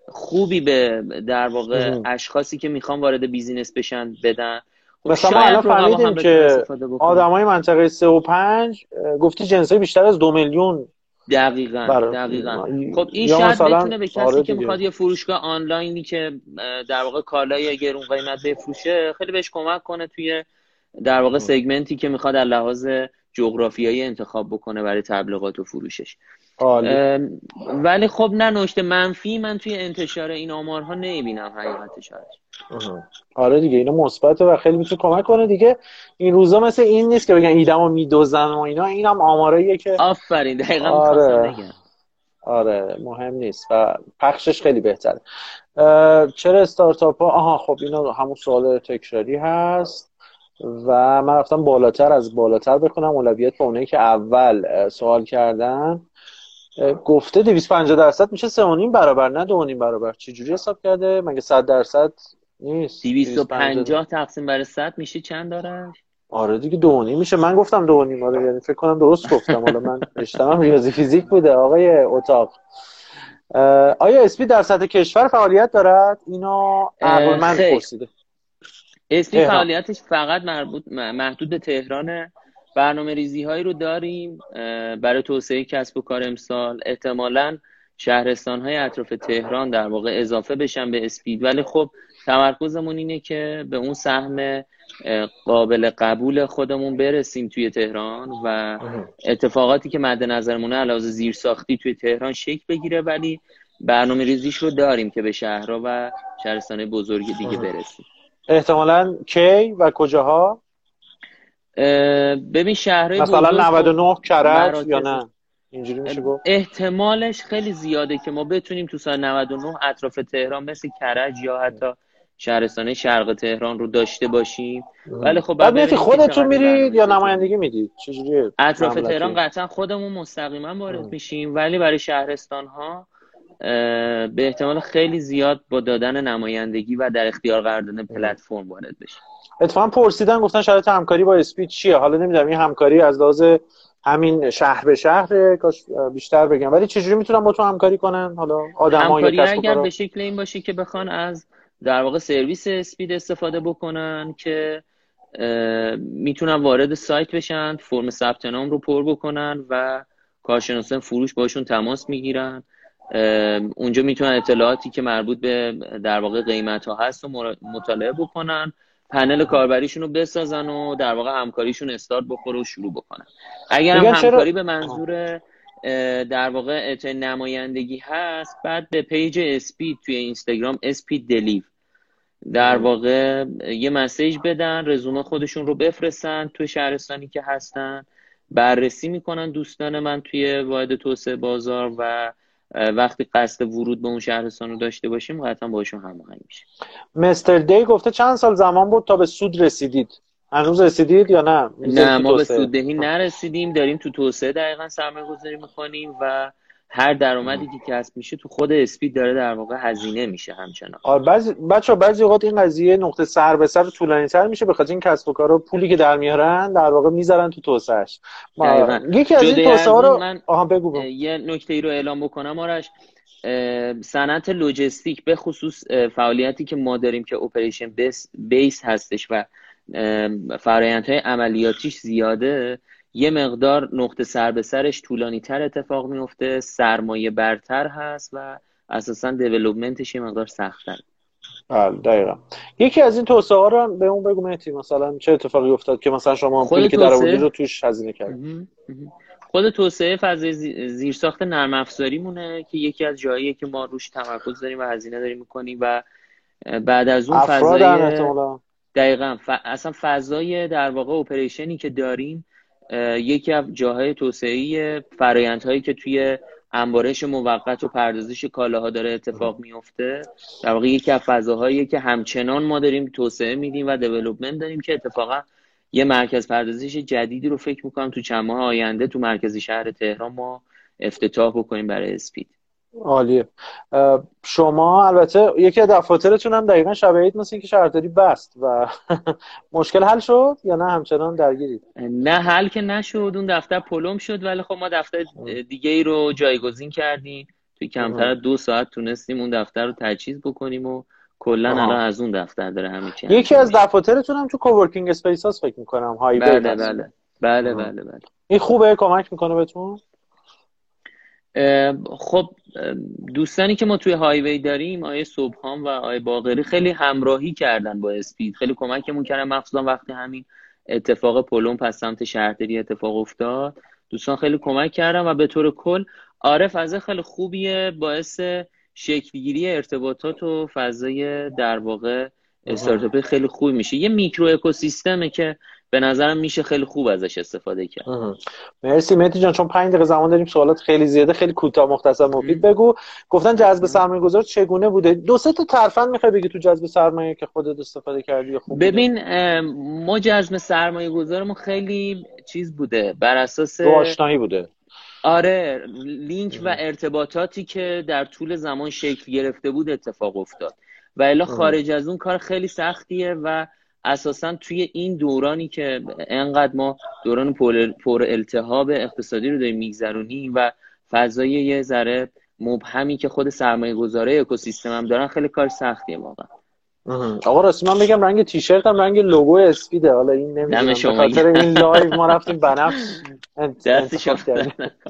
خوبی به در واقع اشخاصی که میخوان وارد بیزینس بشن بدن. خب مثلا ما الان فهمیدیم که آدمای منطقه 3 و 5 گفتی جنسای بیشتر از 2 میلیون. دقیقاً. خب این شاید بتونه به کسی که میخواد یه فروشگاه آنلاینی که در واقع کالای گرون قیمت بفروشه خیلی بهش کمک کنه توی در واقع سگمنتی که میخواد از لحاظ جغرافیایی انتخاب بکنه برای تبلیغات و فروشش. ولی خب نه، نکته منفی من توی انتشار این آمارها نمیبینم حقیقتش. آره دیگه اینا مثبته و خیلی میتونه کمک کنه دیگه. این روزا مثل این نیست که بگن ایدمو میدوزن و اینا، اینم آماراییه که آفرین دقیقاً می‌خواستم بگم. آره مهم نیست و پخشش خیلی بهتره. چرا استارتاپ ها؟ خب اینا همون سوال تکراری هست و من رفتم بالاتر بخونم. اولویت با اونایی که اول سوال کردن. گفته 250% میشه 3.5 برابر نه 2.5 برابر. چجوری حساب کرده؟ مگه 100% نیست؟ 250 تقسیم بر 100 میشه چند داره؟ آره دیگه 2.5 میشه. من گفتم 2.5. آره یعنی فکر کنم درست گفتم. حالا من اشتباهم ریاضی فیزیک بوده آقای اتاق. آیا اسپی در سطح کشور فعالیت دارد؟ اینو عقلمند پرسیده. اسپی فعالیتش فقط محدود به تهرانه. برنامه ریزی هایی رو داریم برای توسعه کسب و کار امسال. احتمالاً شهرستان های اطراف تهران در واقع اضافه بشن به اسپید، ولی خب تمرکزمون اینه که به اون سهم قابل قبول خودمون برسیم توی تهران و اتفاقاتی که مد نظرمونه علاوه زیرساختی توی تهران شکل بگیره، ولی برنامه ریزیش رو داریم که به شهرها و شهرستان‌های بزرگ دیگه برسیم. احتمالاً کی و کجاها؟ ببین شهرهای مثلا بزرگ 99 کرج یا نه؟ اینجوری میشه گفت. احتمالش خیلی زیاده که ما بتونیم تو سال 99 اطراف تهران مثل کرج یا حتی شهرستان شرق تهران رو داشته باشیم. ولی خب بعد خودتون میرید یا نمایندگی میدید؟ چجوریه؟ اطراف تهران قطعا خودمون مستقیما وارد میشیم، ولی برای شهرستان ها به احتمال خیلی زیاد با دادن نمایندگی و در اختیار قرار دادن پلتفرم وارد بشیم. اتفاقا پرسیدن گفتن شرایط همکاری با اسپید چیه؟ حالا نمیدونم این همکاری از لحاظ همین شهر به شهر کاش بیشتر بگم، ولی چجوری میتونن با تو همکاری کنن؟ حالا آدم‌ها یا کسب و کارا؟ اگر به شکل این باشه که بخوان از در واقع سرویس اسپید استفاده بکنن که میتونن وارد سایت بشن، فرم ثبت نام رو پر بکنن و کارشناسان فروش باشون تماس میگیرن. اونجا میتونن اطلاعاتی که مربوط به در واقع قیمت ها هست و مطالعه بکنن، پنل کاربریشون رو بسازن و در واقع همکاریشون استارت بخوره و شروع بکنن. اگر هم همکاری به منظور در واقع اعطای نمایندگی هست، بعد به پیج اسپید توی اینستاگرام اسپید دلیو در واقع یه مسیج بدن، رزومه خودشون رو بفرستن توی شهرستانی که هستن، بررسی میکنن دوستان من توی واحد توسعه بازار و وقتی قصد ورود به اون شهرستان رو داشته باشیم قطعا باشون هماهنگ میشه. مستر دی گفته چند سال زمان بود تا به سود رسیدید؟ هنوز رسیدید یا نه؟ نه ما به سوددهی نرسیدیم، داریم تو توسعه دقیقاً سرمایه‌گذاری میکنیم و هر درآمدی که کسب میشه تو خود اسپید داره در واقع هزینه میشه همچنان. بعضی اوقات این قضیه نقطه سر به سر طولانی‌تر میشه، بخاطر این کسب و کارا پولی که در میارن در واقع میذارن تو توسعهش. یکی از این توسعه رو بگو. یه نکته رو اعلام بکنم آرش، صنعت لوجستیک به خصوص فعالیتی که ما داریم که اپریشن بیس هستش و فرآیندهای عملیاتیش زیاده، یه مقدار نقطه سر به سرش طولانی تر اتفاق میفته، سرمایه برتر هست و اساسا دیولپمنتش یه مقدار سخت‌تر. دقیقاً. یکی از این توسعه ها رو به اون بگو مهدی، مثلا چه اتفاقی افتاد که مثلا شما پولی که درآوردید رو توش هزینه کردید؟ خود توسعه فضای زیرساخت نرم افزاری مونه که یکی از جاییه که ما روش تمرکز داریم و هزینه داریم می‌کنیم و بعد از اون فضای دقیقاً اصلا فضای در واقع اپریشنی که داریم یکی از جاهای توسعه فرآیندهایی که توی انبارش موقت و پردازش کالاها داره اتفاق میفته، در واقع یکی از فضاهایی که همچنان ما داریم توسعه میدیم و دیولپمنت داریم که اتفاقا یه مرکز پردازش جدیدی رو فکر میکنم تو چند ماه آینده تو مرکز شهر تهران ما افتتاح بکنیم برای اسپید. عالیه. شما البته یکی از دفاترتون هم دقیقاً شبیه مثل اینکه شهرداری بست و مشکل حل شد یا نه همچنان درگیرید؟ نه حل که نشد، اون دفتر پلم شد، ولی خب ما دفتر دیگه ای رو جایگزین کردیم توی کمتر از 2 ساعت تونستیم اون دفتر رو تجهیز بکنیم و کلا الان از اون دفتر داره همه چی یکی انجام از میشه. دفاترتون هم تو کوورکینگ اسپیس هست فکر میکنم، هایوی بله هست. بله بله بله بله. این خوبه، کمک میکنه بهتون؟ خب دوستانی که ما توی هایوی داریم، آیه صبحان و آیه باقری، خیلی همراهی کردن با اسپید، خیلی کمکمون کردن، مخصوصا وقتی همین اتفاق پلم پس سمت شهرداری اتفاق افتاد. دوستان خیلی کمک کردن و به طور کل آره فضا خیلی خوبیه، باعث شکلگیری ارتباطات و فضای در واقع استارتاپی خیلی خوب میشه. یه میکرو اکوسیستمه که به نظرم میشه خیلی خوب ازش استفاده کرد. مرسی مهدی جان، چون 5 دقیقه زمان داریم، سوالات خیلی زیاده، خیلی کوتاه مختصر مفید بگو. گفتن جذب سرمایه گذار چگونه بوده؟ 2-3 تا ترفند میخوای بگی تو جذب سرمایه که خودت استفاده کردی یا خوب ببین بوده؟ ما جذب سرمایه گذارمون خیلی چیز بوده، بر اساس رو آشنایی بوده. آره لینک و ارتباطاتی که در طول زمان شکل گرفته بود اتفاق افتاد، و الا خارج از اون کار خیلی سختیه. و اساسا توی این دورانی که انقدر ما دوران پر التهاب اقتصادی رو داریم میگذرونیم و فضای یه ذره مبهمی که خود سرمایه گذاره اکوسیستم هم دارن، خیلی کار سختیه واقعا. آقا راستی من بگم رنگ تیشرت هم رنگ لوگو اسپیده، حالا این نمیدونم به خاطر این لایو ما رفتیم بنفش انتخاب کردیم.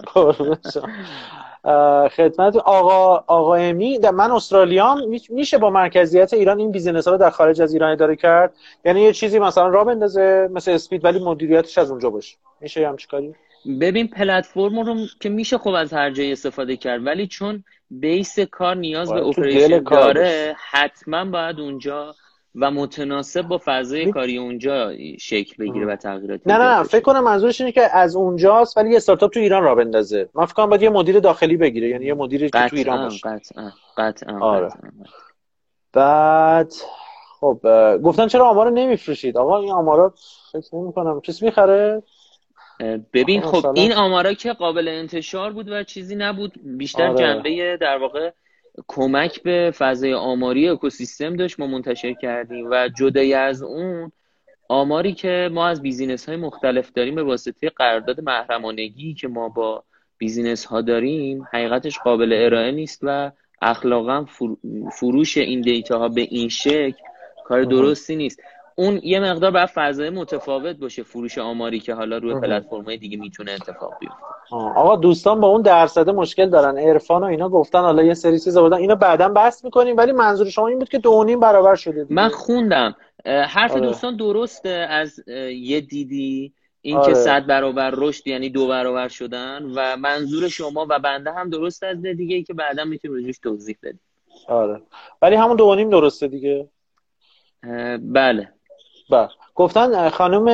خدمت آقا امی، من استرالیام، میشه با مرکزیت ایران این بیزینس ها رو در خارج از ایران اداره کرد؟ یعنی یه چیزی مثلا راه بندازه مثل اسپید ولی مدیریتش از اونجا باشه، میشه همچین کاری؟ ببین پلتفرم رو که میشه خب از هر جایی استفاده کرد، ولی چون بیس کار نیاز به اپریشن داره حتما باید اونجا و متناسب با فضای کاری اونجا شکل بگیره و تغییراتی نه فکر کنم منظورش اینه که از اونجاست ولی یه استارتاپ تو ایران راه بندازه. من فکر کنم باید یه مدیر داخلی بگیره، یعنی یه مدیری که تو ایران باشه. آره. بعد خب گفتن چرا آمار رو نمیفروشید؟ آقا این آمارا فکر نمی‌کنم کسی میخره. ببین خب این آمارا که قابل انتشار بود و چیزی نبود، بیشتر جنبه در واقع کمک به فضای آماری اکوسیستم داشت ما منتشر کردیم، و جدای از اون آماری که ما از بیزینس های مختلف داریم به واسطه قرارداد محرمانگی که ما با بیزینس ها داریم حقیقتش قابل ارائه نیست و اخلاقا فروش این دیتا ها به این شکل کار درستی نیست. اون یه مقدار باید فضای متفاوت باشه، فروش آماری که حالا روی پلتفرم‌های دیگه میتونه اتفاق بیفته. آقا دوستان با اون درصد مشکل دارن، عرفان و اینا گفتن حالا یه سری چیزا بودن، اینو بعداً بحث می‌کنیم، ولی منظور شما این بود که 2.5 برابر شده دیگه. من خوندم حرف دوستان درسته از یه دیدی این که 100 برابر رشد یعنی 2 برابر شدن، و منظور شما و بنده هم درست از دیگه ای که بعدا میتونیم روش توضیح بدیم. ولی همون 2.5 درسته دیگه. بله. گفتن خانم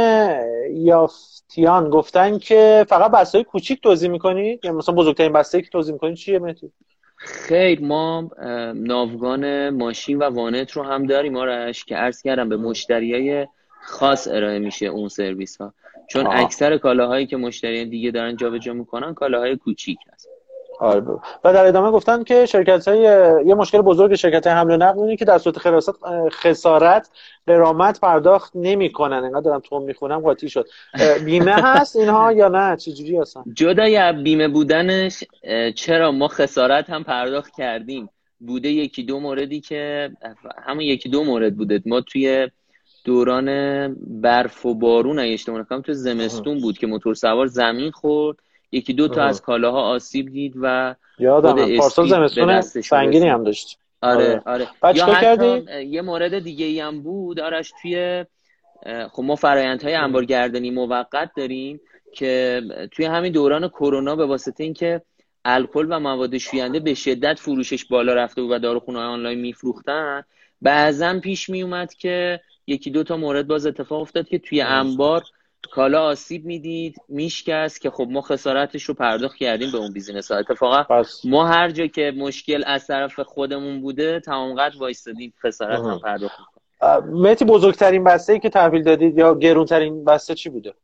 یافتیان گفتن که فقط بسته‌های کوچیک توزیع می‌کنید یا مثلا بزرگترین بسته‌ای که توزیع می‌کنید چیه مهدی؟ خیر، ما ناوگان ماشین و وانت رو هم داریم آرش، که عرض کردم به مشتریای خاص ارائه میشه اون سرویس ها، چون اکثر کالاهایی که مشتریان دیگه دارن جابجا میکنن کالاهای کوچیک هست. و در ادامه گفتن که یه مشکل بزرگ شرکت‌های حمل و نقل اینه که در صورت خسارت غرامت پرداخت نمی‌کنن. انقدر دارم توم میخونم قاطی شد. بیمه هست اینها یا نه؟ چجوری هستن؟ جدای از بیمه بودنش، چرا ما خسارت هم پرداخت کردیم، بوده 1-2 موردی که همون 1-2 مورد بوده. ما توی دوران برف و بارون اگه اشتباه نکنم تو زمستون بود که موتور سوار زمین خورد، 1-2 تا از کالاها آسیب دید و یادمه پارسال زمستون سنگینی هم داشت. آره. یا حتی یه مورد دیگه ای هم بود آرش، توی خب ما فرآیندهای انبارگردانی موقت داریم که توی همین دوران کرونا به واسطه اینکه الکل و مواد شوینده به شدت فروشش بالا رفته بود و داروخونه‌های آنلاین میفروختن، بعضا پیش می اومد که 1-2 تا مورد باز اتفاق افتاد که توی انبار کالا آسیب میدید، میشکست، که خب ما خسارتش رو پرداخت کردیم به اون بیزینس ها. اتفاقا ما هر جا که مشکل از طرف خودمون بوده تمام قد وایستادیم خسارت هم پرداخت کنیم. مهدی بزرگترین بسته‌ای که تحویل دادید یا گرونترین بسته چی بوده؟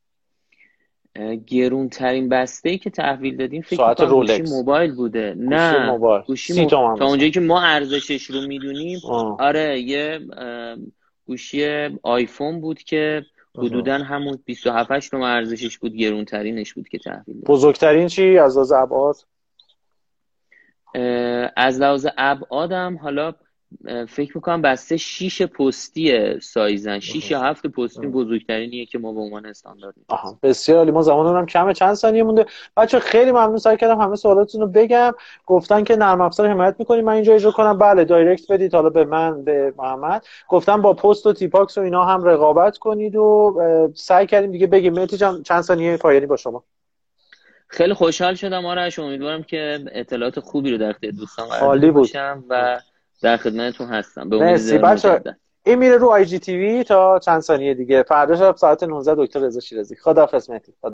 گرونترین بسته‌ای که تحویل دادیم فکر کنم گوشی موبایل بوده. نه گوشی تا اونجایی که ما ارزشش رو میدونیم آره یه گوشی آیفون بود که حدوداً همون 27-8 تومن ارزشش بود، گرونترینش بود که تحویل دادیم. بزرگترین چی از لحاظ ابعاد؟ از لحاظ ابعادم حالا فکر میکنم بسته 6 پستی سایزن، 6 یا 7 پستی بزرگترینیه که ما به عنوان استاندارد میفرستیم. آها بسیار عالی. ما زمانمون هم کمه، چند ثانیه مونده بچه. خیلی ممنون، سعی کردم همه سوالاتتون رو بگم. گفتن که نرم افزار حمایت میکنیم من اینجا اجرا کنم. بله دایرکت بدید حالا به من، به محمد. گفتم با پست و تیپاکس و اینا هم رقابت کنید و سعی کردیم دیگه بگیم. مهدی جان چند ثانیه پایانی با شما. خیلی خوشحال شدم آرش، امیدوارم که اطلاعات خوبی رو در اختیار دوستان قرار داده عالی بود. باشم و در خدمتتون هستم. به امید مرسی بچه. مجدد. این میره رو آی جی تی وی تا چند ثانیه دیگه. فردا شب ساعت 19 دکتر رضا شیرازی. خداحافظ مهدی.